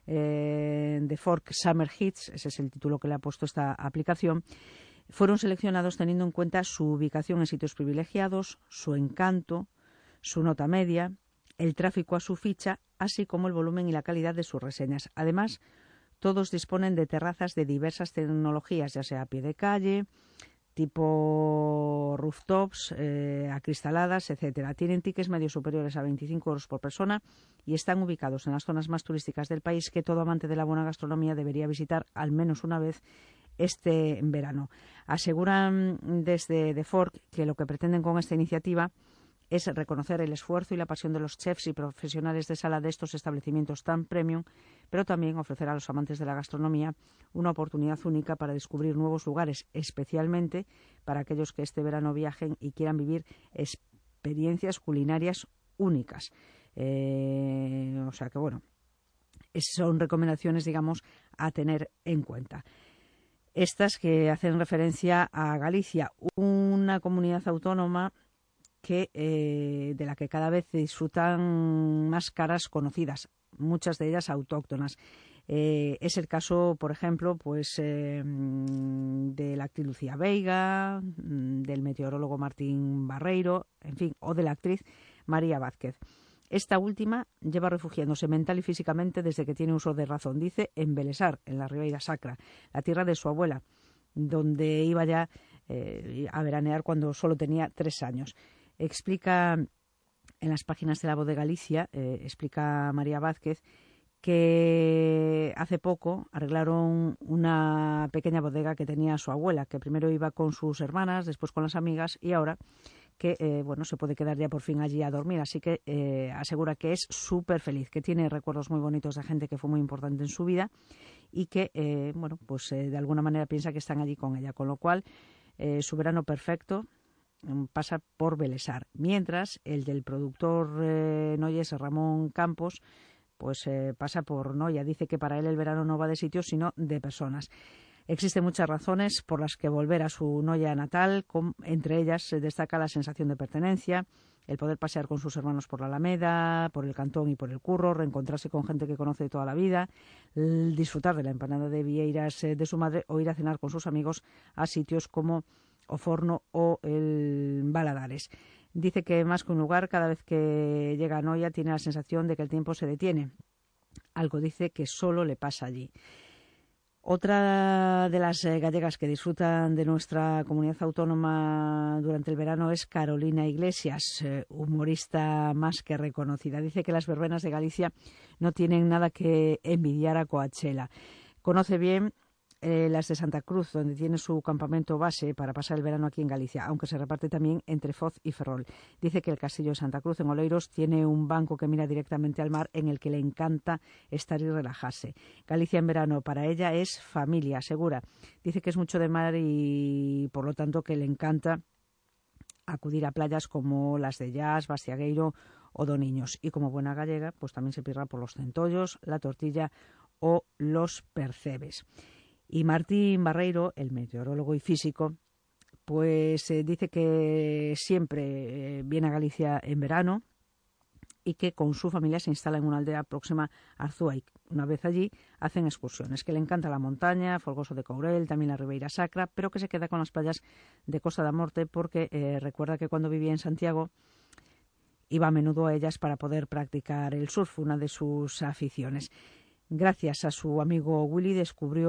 eh, de Fork Summer Hits, ese es el título que le ha puesto esta aplicación. Fueron seleccionados teniendo en cuenta su ubicación en sitios privilegiados, su encanto, su nota media, el tráfico a su ficha, así como el volumen y la calidad de sus reseñas. Además, todos disponen de terrazas de diversas tecnologías, ya sea a pie de calle, tipo rooftops, eh, acristaladas, etcétera. Tienen tickets medios superiores a veinticinco euros por persona y están ubicados en las zonas más turísticas del país que todo amante de la buena gastronomía debería visitar al menos una vez este verano. Aseguran desde The Fork que lo que pretenden con esta iniciativa es reconocer el esfuerzo y la pasión de los chefs y profesionales de sala de estos establecimientos tan premium, pero también ofrecer a los amantes de la gastronomía una oportunidad única para descubrir nuevos lugares, especialmente para aquellos que este verano viajen y quieran vivir experiencias culinarias únicas. Eh, o sea que, bueno, son recomendaciones, digamos, a tener en cuenta. Estas que hacen referencia a Galicia, una comunidad autónoma que eh, de la que cada vez disfrutan más caras conocidas, muchas de ellas autóctonas. Eh, es el caso, por ejemplo, pues eh, de la actriz Lucía Veiga, del meteorólogo Martín Barreiro, en fin, o de la actriz María Vázquez. Esta última lleva refugiándose mental y físicamente desde que tiene uso de razón, dice, en Belesar, en la Ribeira Sacra, la tierra de su abuela, donde iba ya eh, a veranear cuando solo tenía tres años. Explica en las páginas de La Voz de Galicia, eh, explica María Vázquez, que hace poco arreglaron una pequeña bodega que tenía su abuela, que primero iba con sus hermanas, después con las amigas, y ahora que eh, bueno, se puede quedar ya por fin allí a dormir. Así que eh, asegura que es súper feliz, que tiene recuerdos muy bonitos de gente que fue muy importante en su vida y que eh, bueno, pues eh, de alguna manera piensa que están allí con ella, con lo cual eh, su verano perfecto pasa por Belesar, mientras el del productor eh, noyes Ramón Campos pues eh, pasa por Noia. Dice que para él el verano no va de sitios sino de personas. Existen muchas razones por las que volver a su Noia natal, con, entre ellas se destaca la sensación de pertenencia, el poder pasear con sus hermanos por la Alameda, por el Cantón y por el Curro, reencontrarse con gente que conoce toda la vida, disfrutar de la empanada de vieiras eh, de su madre o ir a cenar con sus amigos a sitios como Oforno o el Valadares. Dice que más que un lugar, cada vez que llega a Noia tiene la sensación de que el tiempo se detiene. Algo dice que solo le pasa allí. Otra de las eh, gallegas que disfrutan de nuestra comunidad autónoma durante el verano es Carolina Iglesias, eh, humorista más que reconocida. Dice que las verbenas de Galicia no tienen nada que envidiar a Coachella. Conoce bien Eh, las de Santa Cruz, donde tiene su campamento base para pasar el verano aquí en Galicia, aunque se reparte también entre Foz y Ferrol. Dice que el castillo de Santa Cruz en Oleiros tiene un banco que mira directamente al mar en el que le encanta estar y relajarse. Galicia en verano para ella es familia, asegura. Dice que es mucho de mar y por lo tanto que le encanta acudir a playas como las de Llas, Bastiagueiro o Doniños. Y como buena gallega, pues también se pirra por los centollos, la tortilla o los percebes. Y Martín Barreiro, el meteorólogo y físico, pues eh, dice que siempre eh, viene a Galicia en verano y que con su familia se instala en una aldea próxima a Arzuai. Una vez allí hacen excursiones, que le encanta la montaña, Folgoso de Courel, también la Ribeira Sacra, pero que se queda con las playas de Costa da Morte porque eh, recuerda que cuando vivía en Santiago iba a menudo a ellas para poder practicar el surf, una de sus aficiones. Gracias a su amigo Willy descubrió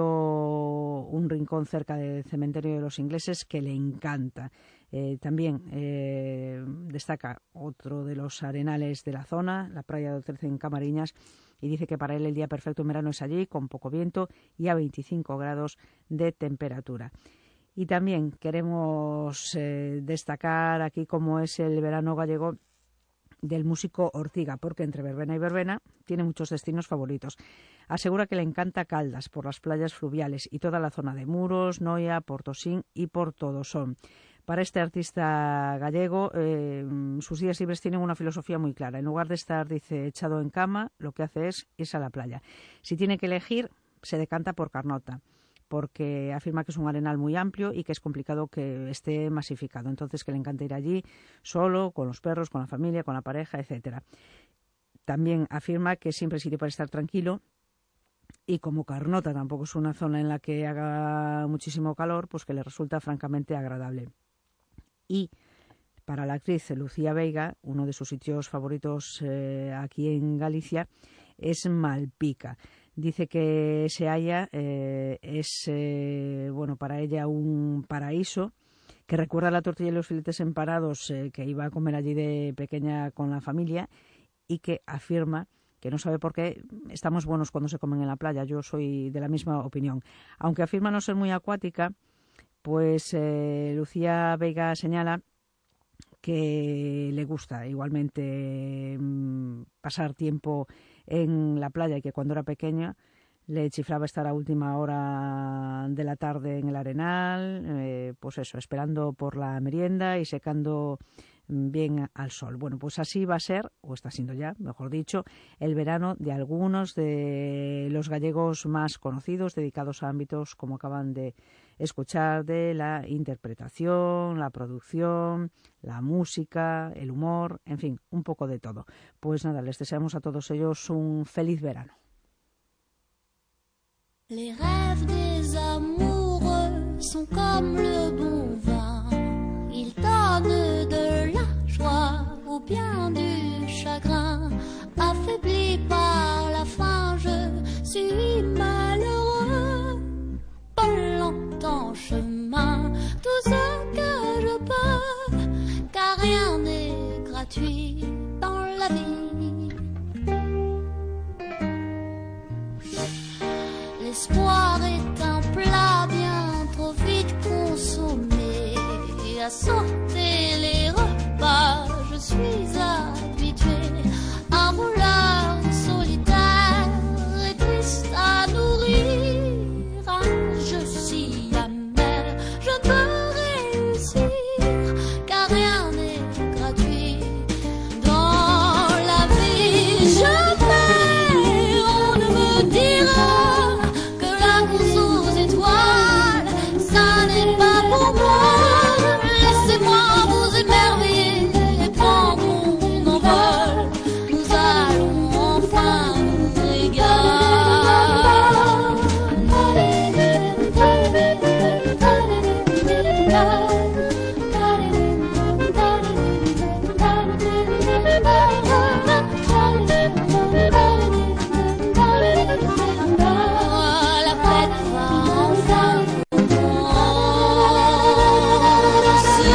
un rincón cerca del cementerio de los ingleses que le encanta. Eh, también eh, destaca otro de los arenales de la zona, la playa de Trece en Camariñas, y dice que para él el día perfecto en verano es allí, con poco viento y a veinticinco grados de temperatura. Y también queremos eh, destacar aquí cómo es el verano gallego del músico Ortiga, porque entre verbena y verbena tiene muchos destinos favoritos. Asegura que le encanta Caldas por las playas fluviales y toda la zona de Muros, Noia, Portosín y Portodosón. Para este artista gallego, eh, sus días libres tienen una filosofía muy clara. En lugar de estar, dice, echado en cama, lo que hace es irse a la playa. Si tiene que elegir, se decanta por Carnota, porque afirma que es un arenal muy amplio y que es complicado que esté masificado. Entonces, que le encanta ir allí solo, con los perros, con la familia, con la pareja, etcétera. También afirma que siempre es sitio para estar tranquilo y como Carnota tampoco es una zona en la que haga muchísimo calor, pues que le resulta francamente agradable. Y para la actriz Lucía Veiga, uno de sus sitios favoritos eh, aquí en Galicia es Malpica. Dice que se halla, eh, es eh, bueno para ella un paraíso, que recuerda la tortilla y los filetes empanados eh, que iba a comer allí de pequeña con la familia, y que afirma que no sabe por qué estamos buenos cuando se comen en la playa. Yo soy de la misma opinión. Aunque afirma no ser muy acuática, pues eh, Lucía Veiga señala que le gusta igualmente mmm, pasar tiempo en la playa y que cuando era pequeña le chiflaba estar a última hora de la tarde en el arenal, eh, pues eso, esperando por la merienda y secando bien al sol. Bueno, pues así va a ser, o está siendo ya, mejor dicho, el verano de algunos de los gallegos más conocidos, dedicados a ámbitos, como acaban de escuchar, de la interpretación, la producción, la música, el humor, en fin, un poco de todo. Pues nada, les deseamos a todos ellos un feliz verano. Les rêves des amoureux sont comme le bon vin. Ils donnent de la joie ou bien du chagrin. Affaibli par la faim, je suis malheureux. Pas longtemps chemin, tout ce que je peux, car rien n'est gratuit dans la vie. L'espoir est un plat bien trop vite consommé. À sauter les repas, je suis habituée. Un rouleur solitaire et triste à nourrir. Un jeu si amer, je ne peux réussir, car rien n'est gratuit dans la vie. Je paie, on ne me dira que la course aux étoiles, ça n'est pas pour moi. Laissez-moi vous émerveiller et prendre mon envol. Nous allons enfin nous régaler. La fête va enfin commencer.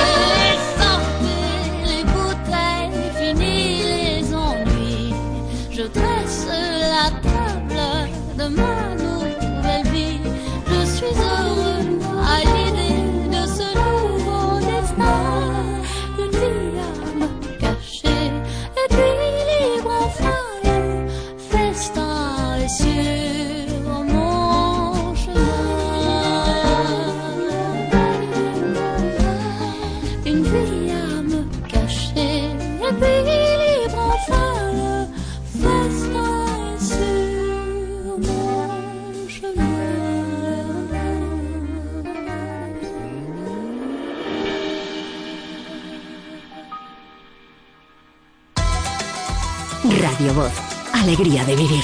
Sortez les bouteilles, fini les ennuis. Je dresse la table de ma nouvelle vie. Je suis heureux à l'idée de ce nouveau destin. Une vie à me cacher et puis libre enfin le festin est sur mon chemin. Une vie à me cacher et puis libre enfin le festin est sur mon chemin. Radio Voz, alegría de vivir.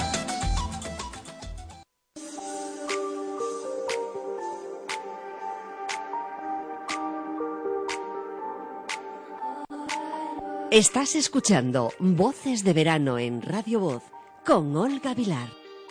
Estás escuchando Voces de Verano en Radio Voz con Olga Vilar.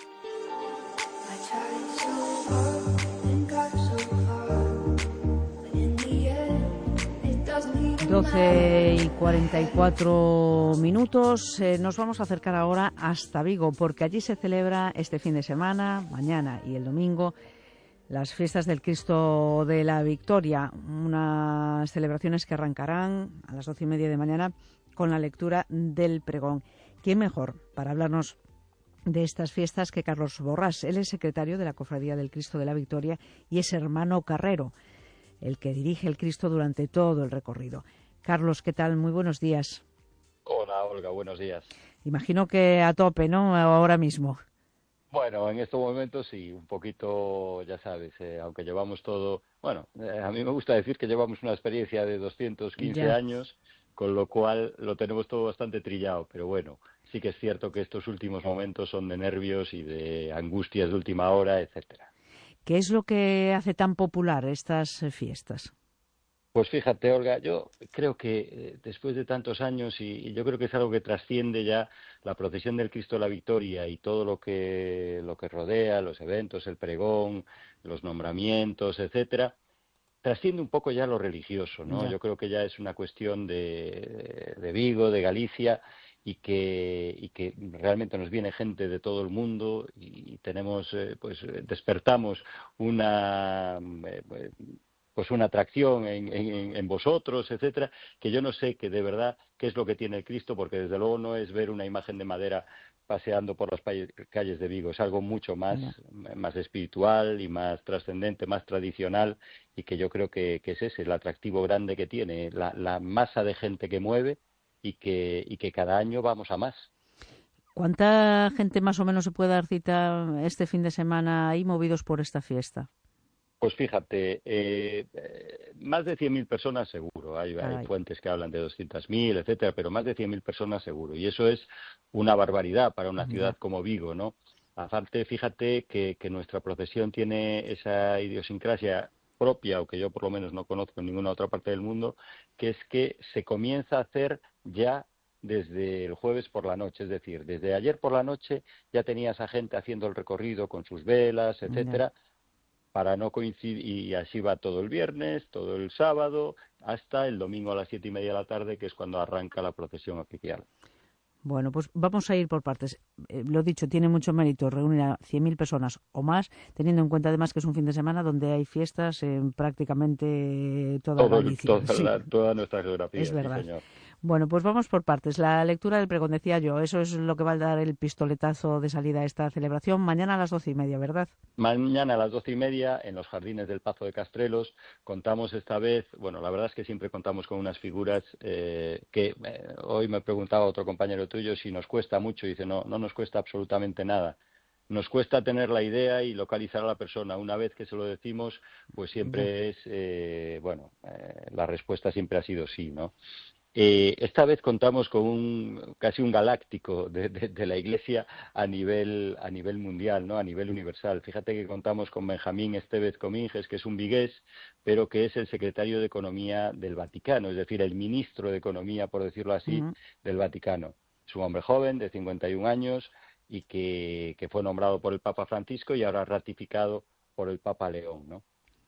doce y cuarenta y cuatro minutos. Eh, nos vamos a acercar ahora hasta Vigo, porque allí se celebra este fin de semana, mañana y el domingo, las fiestas del Cristo de la Victoria, unas celebraciones que arrancarán a las doce y media de mañana con la lectura del pregón. ¿Quién mejor para hablarnos de estas fiestas que Carlos Borrás? Él es secretario de la Cofradía del Cristo de la Victoria y es hermano carrero, el que dirige el Cristo durante todo el recorrido. Carlos, ¿qué tal? Muy buenos días. Hola, Olga, buenos días. Imagino que a tope, ¿no? Ahora mismo. Bueno, en estos momentos sí, un poquito, ya sabes, eh, aunque llevamos todo... Bueno, eh, a mí me gusta decir que llevamos una experiencia de doscientos quince Ya. años, con lo cual lo tenemos todo bastante trillado, pero bueno, sí que es cierto que estos últimos momentos son de nervios y de angustias de última hora, etcétera. ¿Qué es lo que hace tan popular estas eh, fiestas? Pues fíjate, Olga, yo creo que eh, después de tantos años, y, y yo creo que es algo que trasciende ya la procesión del Cristo de la Victoria y todo lo que, lo que rodea, los eventos, el pregón, los nombramientos, etcétera, trasciende un poco ya lo religioso, ¿no? Ya. Yo creo que ya es una cuestión de, de Vigo, de Galicia, y que, y que realmente nos viene gente de todo el mundo y tenemos, eh, pues eh, despertamos una... Eh, pues una atracción en, en, en vosotros, etcétera, que yo no sé que de verdad qué es lo que tiene el Cristo, porque desde luego no es ver una imagen de madera paseando por las calles de Vigo. Es algo mucho más, más espiritual y más trascendente, más tradicional, y que yo creo que, que es ese el atractivo grande que tiene, la, la masa de gente que mueve y que, y que cada año vamos a más. ¿Cuánta gente más o menos se puede dar cita este fin de semana ahí movidos por esta fiesta? Pues fíjate, eh, eh, más de cien mil personas seguro. Hay, hay fuentes que hablan de doscientas mil, etcétera, pero más de cien mil personas seguro. Y eso es una barbaridad para una ciudad como Vigo, ¿no? Aparte, fíjate que, que nuestra procesión tiene esa idiosincrasia propia, o que yo por lo menos no conozco en ninguna otra parte del mundo, que es que se comienza a hacer ya desde el jueves por la noche. Es decir, desde ayer por la noche ya tenías a gente haciendo el recorrido con sus velas, etcétera, para no coincidir, y así va todo el viernes, todo el sábado, hasta el domingo a las siete y media de la tarde, que es cuando arranca la procesión oficial. Bueno, pues vamos a ir por partes. Eh, lo dicho, tiene mucho mérito reunir a cien mil personas o más, teniendo en cuenta además que es un fin de semana donde hay fiestas en prácticamente toda Todo, Galicia. toda, Sí. la, toda nuestra geografía, Es verdad. sí, señor. Bueno, pues vamos por partes. La lectura del pregón, decía yo, eso es lo que va a dar el pistoletazo de salida a esta celebración. Mañana a las doce y media, ¿verdad? Mañana a las doce y media, en los jardines del Pazo de Castrelos, contamos esta vez, bueno, la verdad es que siempre contamos con unas figuras eh, que eh, hoy me preguntaba otro compañero tuyo si nos cuesta mucho, y dice, no, no nos cuesta absolutamente nada. Nos cuesta tener la idea y localizar a la persona. Una vez que se lo decimos, pues siempre es, eh, bueno, eh, la respuesta siempre ha sido sí, ¿no? Eh, esta vez contamos con un casi un galáctico de, de, de la Iglesia a nivel a nivel mundial, ¿no? A nivel universal. Fíjate que contamos con Benjamín Estevez Cominges, que es un vigués, pero que es el secretario de Economía del Vaticano, es decir, el ministro de Economía, por decirlo así, uh-huh. del Vaticano. Es un hombre joven de cincuenta y un años y que, que fue nombrado por el Papa Francisco y ahora ratificado por el Papa León, ¿no?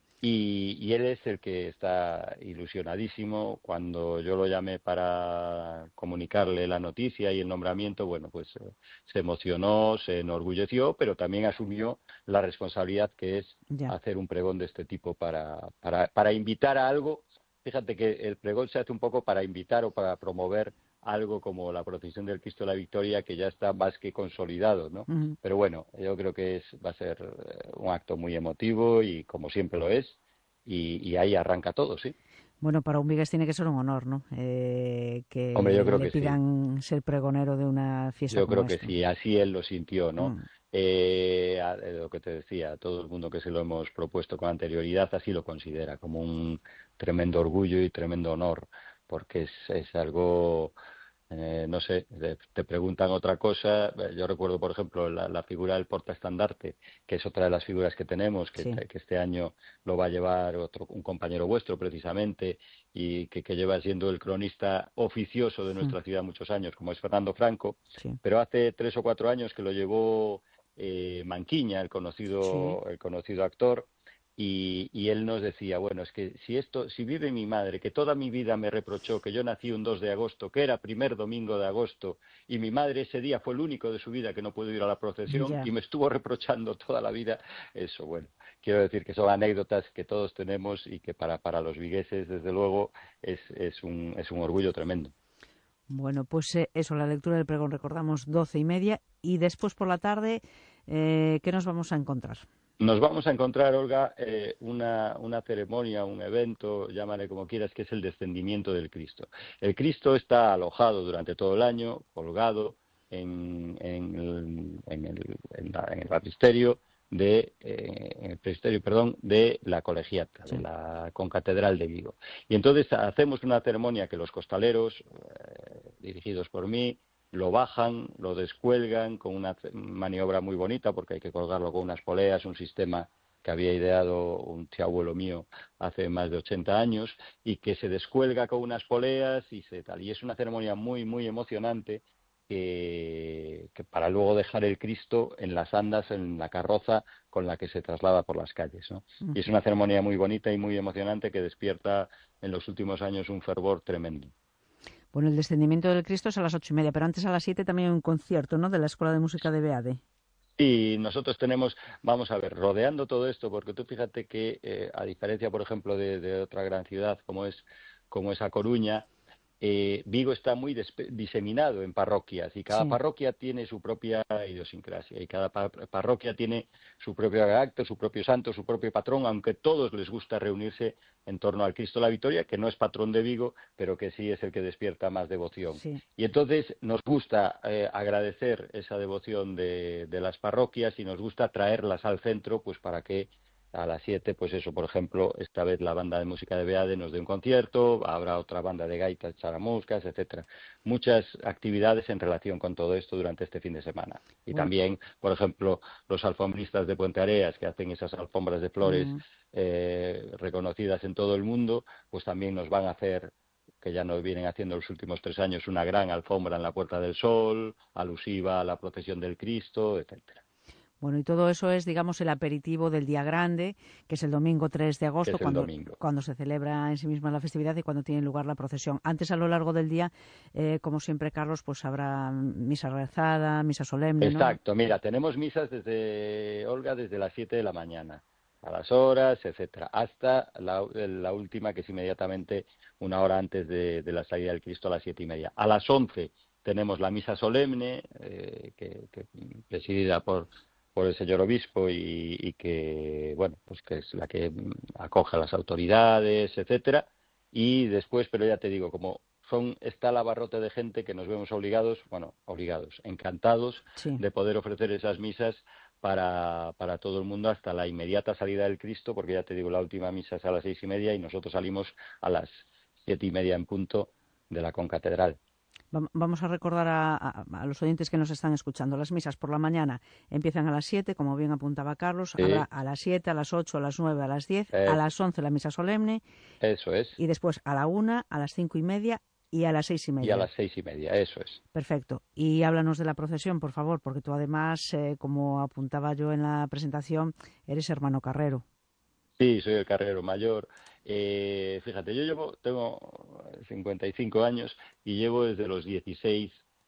Y, y él es el que está ilusionadísimo. Cuando yo lo llamé para comunicarle la noticia y el nombramiento, bueno, pues eh, se emocionó, se enorgulleció, pero también asumió la responsabilidad que es ya. hacer un pregón de este tipo para, para, para invitar a algo. Fíjate que el pregón se hace un poco para invitar o para promover algo como la procesión del Cristo de la Victoria, que ya está más que consolidado, ¿no? Uh-huh. Pero bueno, yo creo que es, va a ser un acto muy emotivo y como siempre lo es, y, y ahí arranca todo, sí. Bueno, para un vigués tiene que ser un honor, ¿no? Eh, que Hombre, yo creo le que pidan sí. ser pregonero de una fiesta Yo como creo esta. que sí, así él lo sintió, ¿no? Mm. Eh, a, lo que te decía, todo el mundo que se lo hemos propuesto con anterioridad así lo considera, como un tremendo orgullo y tremendo honor, porque es, es algo... Eh, no sé, te preguntan otra cosa. Yo recuerdo, por ejemplo, la, la figura del portaestandarte, que es otra de las figuras que tenemos, que, sí. que este año lo va a llevar otro un compañero vuestro, precisamente, y que, que lleva siendo el cronista oficioso de nuestra sí. ciudad muchos años, como es Fernando Franco, sí. pero hace tres o cuatro años que lo llevó eh, Manquiña, el conocido, sí. el conocido actor. Y, y él nos decía, bueno, es que si esto, si vive mi madre, que toda mi vida me reprochó que yo nací un dos de agosto, que era primer domingo de agosto, y mi madre ese día fue el único de su vida que no pudo ir a la procesión, yeah. y me estuvo reprochando toda la vida eso. Bueno, quiero decir que son anécdotas que todos tenemos y que para, para los vigueses, desde luego, es, es, un, es un orgullo tremendo. Bueno, pues eh, eso, la lectura del pregón, recordamos, doce y media, y después por la tarde, eh, ¿qué nos vamos a encontrar? Nos vamos a encontrar, Olga, eh, una, una ceremonia, un evento, llámale como quieras, que es el descendimiento del Cristo. El Cristo está alojado durante todo el año, colgado en, en, el, en, el, en, la, en el baptisterio de, eh, en el presbiterio, perdón, de la Colegiata, sí. de la Concatedral de Vigo. Y entonces hacemos una ceremonia que los costaleros, eh, dirigidos por mí, lo bajan, lo descuelgan con una maniobra muy bonita, porque hay que colgarlo con unas poleas, un sistema que había ideado un tío abuelo mío hace más de ochenta años, y que se descuelga con unas poleas y se tal. Y es una ceremonia muy, muy emocionante, que, que para luego dejar el Cristo en las andas, en la carroza con la que se traslada por las calles, ¿no? Y es una ceremonia muy bonita y muy emocionante que despierta en los últimos años un fervor tremendo. Bueno, el descendimiento del Cristo es a las ocho y media, pero antes a las siete también hay un concierto, ¿no?, de la Escuela de Música de Beade. Y nosotros tenemos, vamos a ver, rodeando todo esto, porque tú fíjate que, eh, a diferencia, por ejemplo, de, de otra gran ciudad como es, como es A Coruña, eh, Vigo está muy diseminado en parroquias y cada Sí. parroquia tiene su propia idiosincrasia y cada pa parroquia tiene su propio acto, su propio santo, su propio patrón, aunque todos les gusta reunirse en torno al Cristo de la Victoria, que no es patrón de Vigo, pero que sí es el que despierta más devoción. Sí. Y entonces nos gusta eh, agradecer esa devoción de, de las parroquias y nos gusta traerlas al centro, pues para que a las siete, pues eso, por ejemplo, esta vez la banda de música de Beade nos dé un concierto, habrá otra banda de gaitas, charamuscas, etcétera. Muchas actividades en relación con todo esto durante este fin de semana. Y Bueno. también, por ejemplo, los alfombristas de Puente Areas, que hacen esas alfombras de flores Mm. eh, reconocidas en todo el mundo, pues también nos van a hacer, que ya nos vienen haciendo los últimos tres años, una gran alfombra en la Puerta del Sol, alusiva a la procesión del Cristo, etcétera. Bueno, y todo eso es, digamos, el aperitivo del día grande, que es el domingo tres de agosto, Que es el cuando, domingo. cuando se celebra en sí misma la festividad y cuando tiene lugar la procesión. Antes, a lo largo del día, eh, como siempre, Carlos, pues habrá misa rezada, misa solemne, ¿no? Exacto, mira, tenemos misas desde, Olga, desde las siete de la mañana, a las horas, etcétera, hasta la, la última, que es inmediatamente una hora antes de, de la salida del Cristo, a las siete y media. A las once tenemos la misa solemne, eh, que, que presidida por por el señor obispo y, y que, bueno, pues que es la que acoge a las autoridades, etcétera. Y después, pero ya te digo, como son está el abarrote de gente que nos vemos obligados, bueno, obligados, encantados Sí. de poder ofrecer esas misas para, para todo el mundo hasta la inmediata salida del Cristo, porque ya te digo, la última misa es a las seis y media y nosotros salimos a las siete y media en punto de la concatedral. Vam- Vamos a recordar a, a- a los oyentes que nos están escuchando. Las misas por la mañana empiezan a las siete, como bien apuntaba Carlos, Sí. habrá a las siete, a las ocho, a las nueve, a las diez, Eh. a las once la misa solemne Eso es. y después a la una, a las cinco y media y a las seis y media. Y a las seis y media, eso es. Perfecto. Y háblanos de la procesión, por favor, porque tú además, eh, como apuntaba yo en la presentación, eres hermano carrero. Sí, soy el carrero mayor. Eh, fíjate, yo llevo, tengo cincuenta y cinco años y llevo desde los dieciséis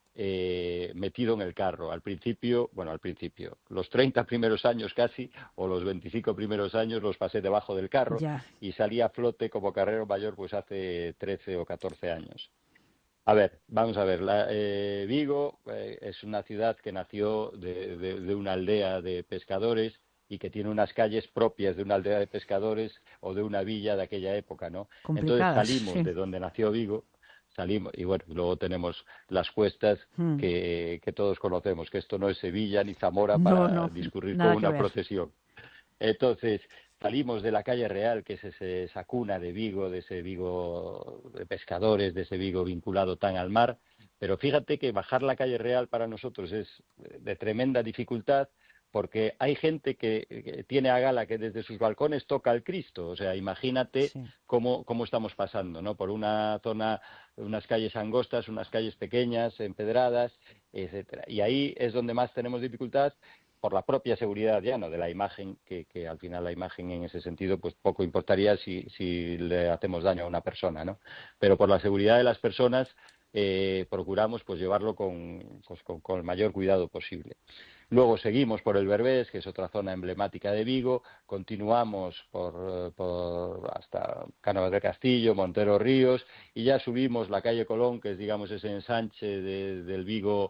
eh, metido en el carro. Al principio, bueno, al principio, los treinta primeros años casi, o los veinticinco primeros años los pasé debajo del carro Ya. y salí a flote como carrero mayor pues hace trece o catorce años. A ver, vamos a ver, la, eh, Vigo eh, es una ciudad que nació de, de, de una aldea de pescadores y que tiene unas calles propias de una aldea de pescadores o de una villa de aquella época, ¿no? Entonces Complicadas, salimos sí. de donde nació Vigo, salimos, y bueno, luego tenemos las cuestas Hmm. que, que todos conocemos, que esto no es Sevilla ni Zamora No, para no, discurrir nada con que una ver. procesión. Entonces, salimos de la calle Real, que es ese, esa cuna de Vigo, de ese Vigo de pescadores, de ese Vigo vinculado tan al mar, pero fíjate que bajar la calle Real para nosotros es de tremenda dificultad, porque hay gente que, que tiene a gala que desde sus balcones toca al Cristo. O sea, imagínate Sí. cómo, cómo estamos pasando, ¿no? Por una zona, unas calles angostas, unas calles pequeñas, empedradas, etcétera. Y ahí es donde más tenemos dificultad por la propia seguridad ya, ¿no? De la imagen, que, que al final la imagen en ese sentido pues poco importaría si, si le hacemos daño a una persona, ¿no? Pero por la seguridad de las personas eh, procuramos pues llevarlo con, pues, con, con el mayor cuidado posible. Luego seguimos por el Berbés, que es otra zona emblemática de Vigo, continuamos por, por hasta Cánovas del Castillo, Montero Ríos, y ya subimos la calle Colón, que es, digamos, ese ensanche de, del Vigo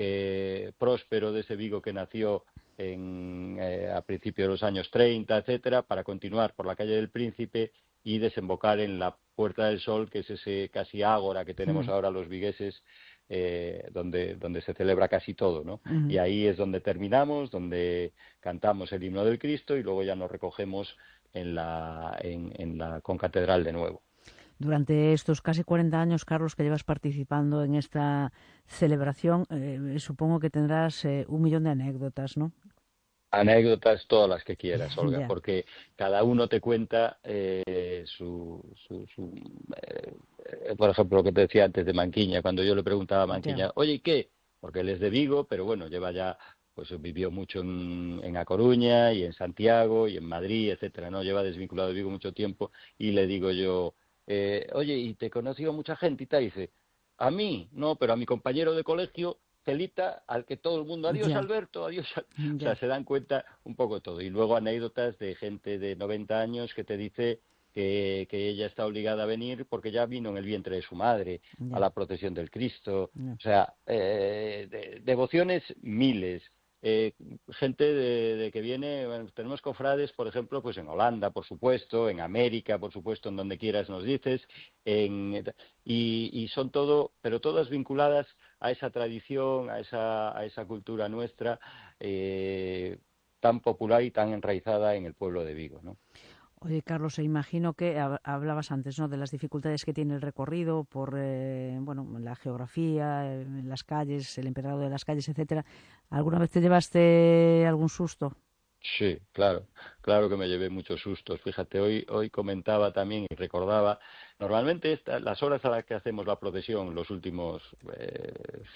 que próspero, de ese Vigo que nació en, eh, a principios de los años treinta, etcétera, para continuar por la calle del Príncipe y desembocar en la Puerta del Sol, que es ese casi ágora que tenemos Mm. ahora los vigueses, eh, donde, donde se celebra casi todo, ¿no? Ujú. Y ahí es donde terminamos, donde cantamos el himno del Cristo y luego ya nos recogemos en la, en, en la concatedral de nuevo. Durante estos casi cuarenta años, Carlos, que llevas participando en esta celebración, eh, supongo que tendrás eh, un millón de anécdotas, ¿no? Anécdotas todas las que quieras, Olga, Ya. porque cada uno te cuenta eh, su, su, su eh, eh, por ejemplo, lo que te decía antes de Manquiña, cuando yo le preguntaba a Manquiña, Ya. oye, ¿y qué? Porque él es de Vigo, pero bueno, lleva ya, pues vivió mucho en, en A Coruña y en Santiago y en Madrid, etcétera, ¿no? Lleva desvinculado de Vigo mucho tiempo y le digo yo, eh, oye, ¿y te conoció mucha gente? Y tal, y dice, a mí, no, pero a mi compañero de colegio, Celita, al que todo el mundo, adiós Ya. Alberto, adiós. Al-". O Ya. sea, se dan cuenta un poco de todo. Y luego anécdotas de gente de noventa años que te dice que, que ella está obligada a venir porque ya vino en el vientre de su madre Ya. a la procesión del Cristo. Ya. O sea, eh, de- devociones miles. Eh, gente de, de que viene, bueno, tenemos cofrades, por ejemplo, pues en Holanda, por supuesto, en América, por supuesto, en donde quieras nos dices, en, y, y son todo, pero todas vinculadas a esa tradición, a esa, a esa cultura nuestra, eh, tan popular y tan enraizada en el pueblo de Vigo, ¿no? Oye, Carlos, e imagino que hab- hablabas antes, ¿no?, de las dificultades que tiene el recorrido por, eh, bueno, la geografía, eh, las calles, el empedrado de las calles, etcétera. ¿Alguna vez te llevaste algún susto? Sí, claro, claro que me llevé muchos sustos. Fíjate, hoy hoy comentaba también y recordaba, normalmente esta- las horas a las que hacemos la procesión, los últimos eh,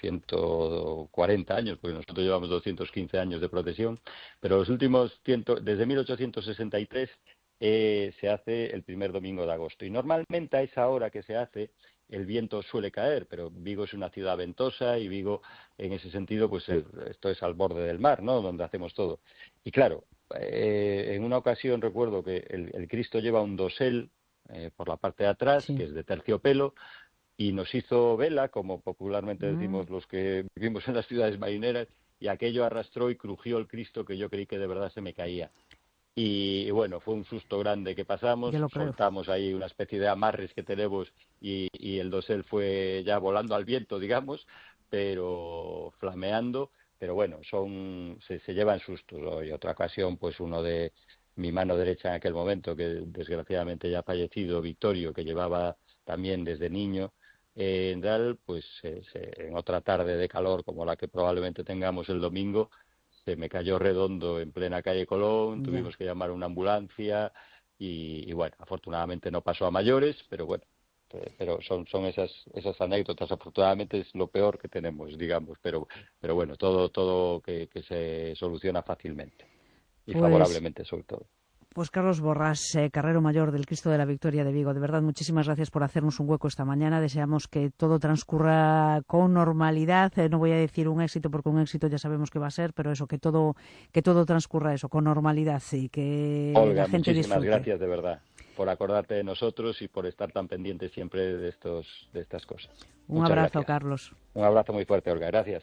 ciento cuarenta años, porque nosotros llevamos doscientos quince años de procesión, pero los últimos cien, desde mil ochocientos sesenta y tres eh, se hace el primer domingo de agosto. Y normalmente a esa hora que se hace el viento suele caer, pero Vigo es una ciudad ventosa y Vigo, en ese sentido, pues el- esto es al borde del mar, ¿no?, donde hacemos todo. Y claro, eh, en una ocasión recuerdo que el, el Cristo lleva un dosel eh, por la parte de atrás, Sí. que es de terciopelo, y nos hizo vela, como popularmente Mm. decimos los que vivimos en las ciudades marineras, y aquello arrastró y crujió el Cristo que yo creí que de verdad se me caía. Y, y bueno, fue un susto grande que pasamos, Ya lo creo. soltamos ahí una especie de amarres que tenemos y, y el dosel fue ya volando al viento, digamos, pero flameando, pero bueno, son se, se llevan sustos, ¿no? Y otra ocasión, pues uno de mi mano derecha en aquel momento, que desgraciadamente ya ha fallecido, Victorio, que llevaba también desde niño, eh, en Real, pues se- se- en otra tarde de calor como la que probablemente tengamos el domingo, se me cayó redondo en plena calle Colón, Ya. tuvimos que llamar a una ambulancia y, y bueno, afortunadamente no pasó a mayores, pero bueno, eh, pero son son esas esas anécdotas, afortunadamente es lo peor que tenemos, digamos, pero pero bueno, todo todo que, que se soluciona fácilmente y Pues- favorablemente sobre todo. Pues Carlos Borrás, eh, carrero mayor del Cristo de la Victoria de Vigo, de verdad, muchísimas gracias por hacernos un hueco esta mañana. Deseamos que todo transcurra con normalidad. Eh, no voy a decir un éxito, porque un éxito ya sabemos que va a ser, pero eso, que todo que todo transcurra eso, con normalidad y que Olga, la gente muchísimas disfrute. gracias de verdad por acordarte de nosotros y por estar tan pendiente siempre de estos de estas cosas. Un Muchas abrazo, gracias. Carlos. Un abrazo muy fuerte, Olga. Gracias.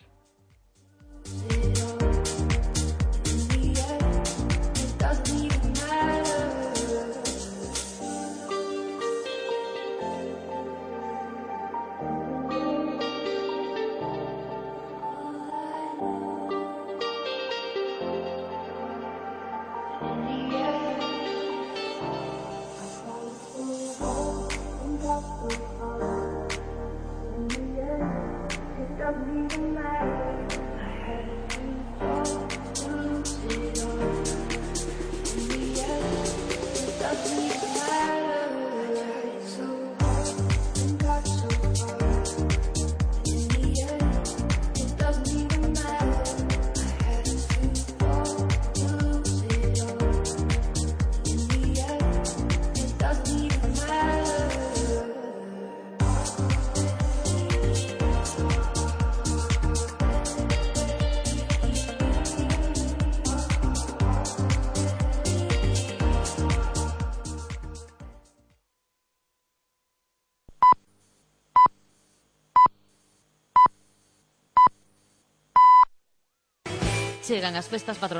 Chegan as festas patronais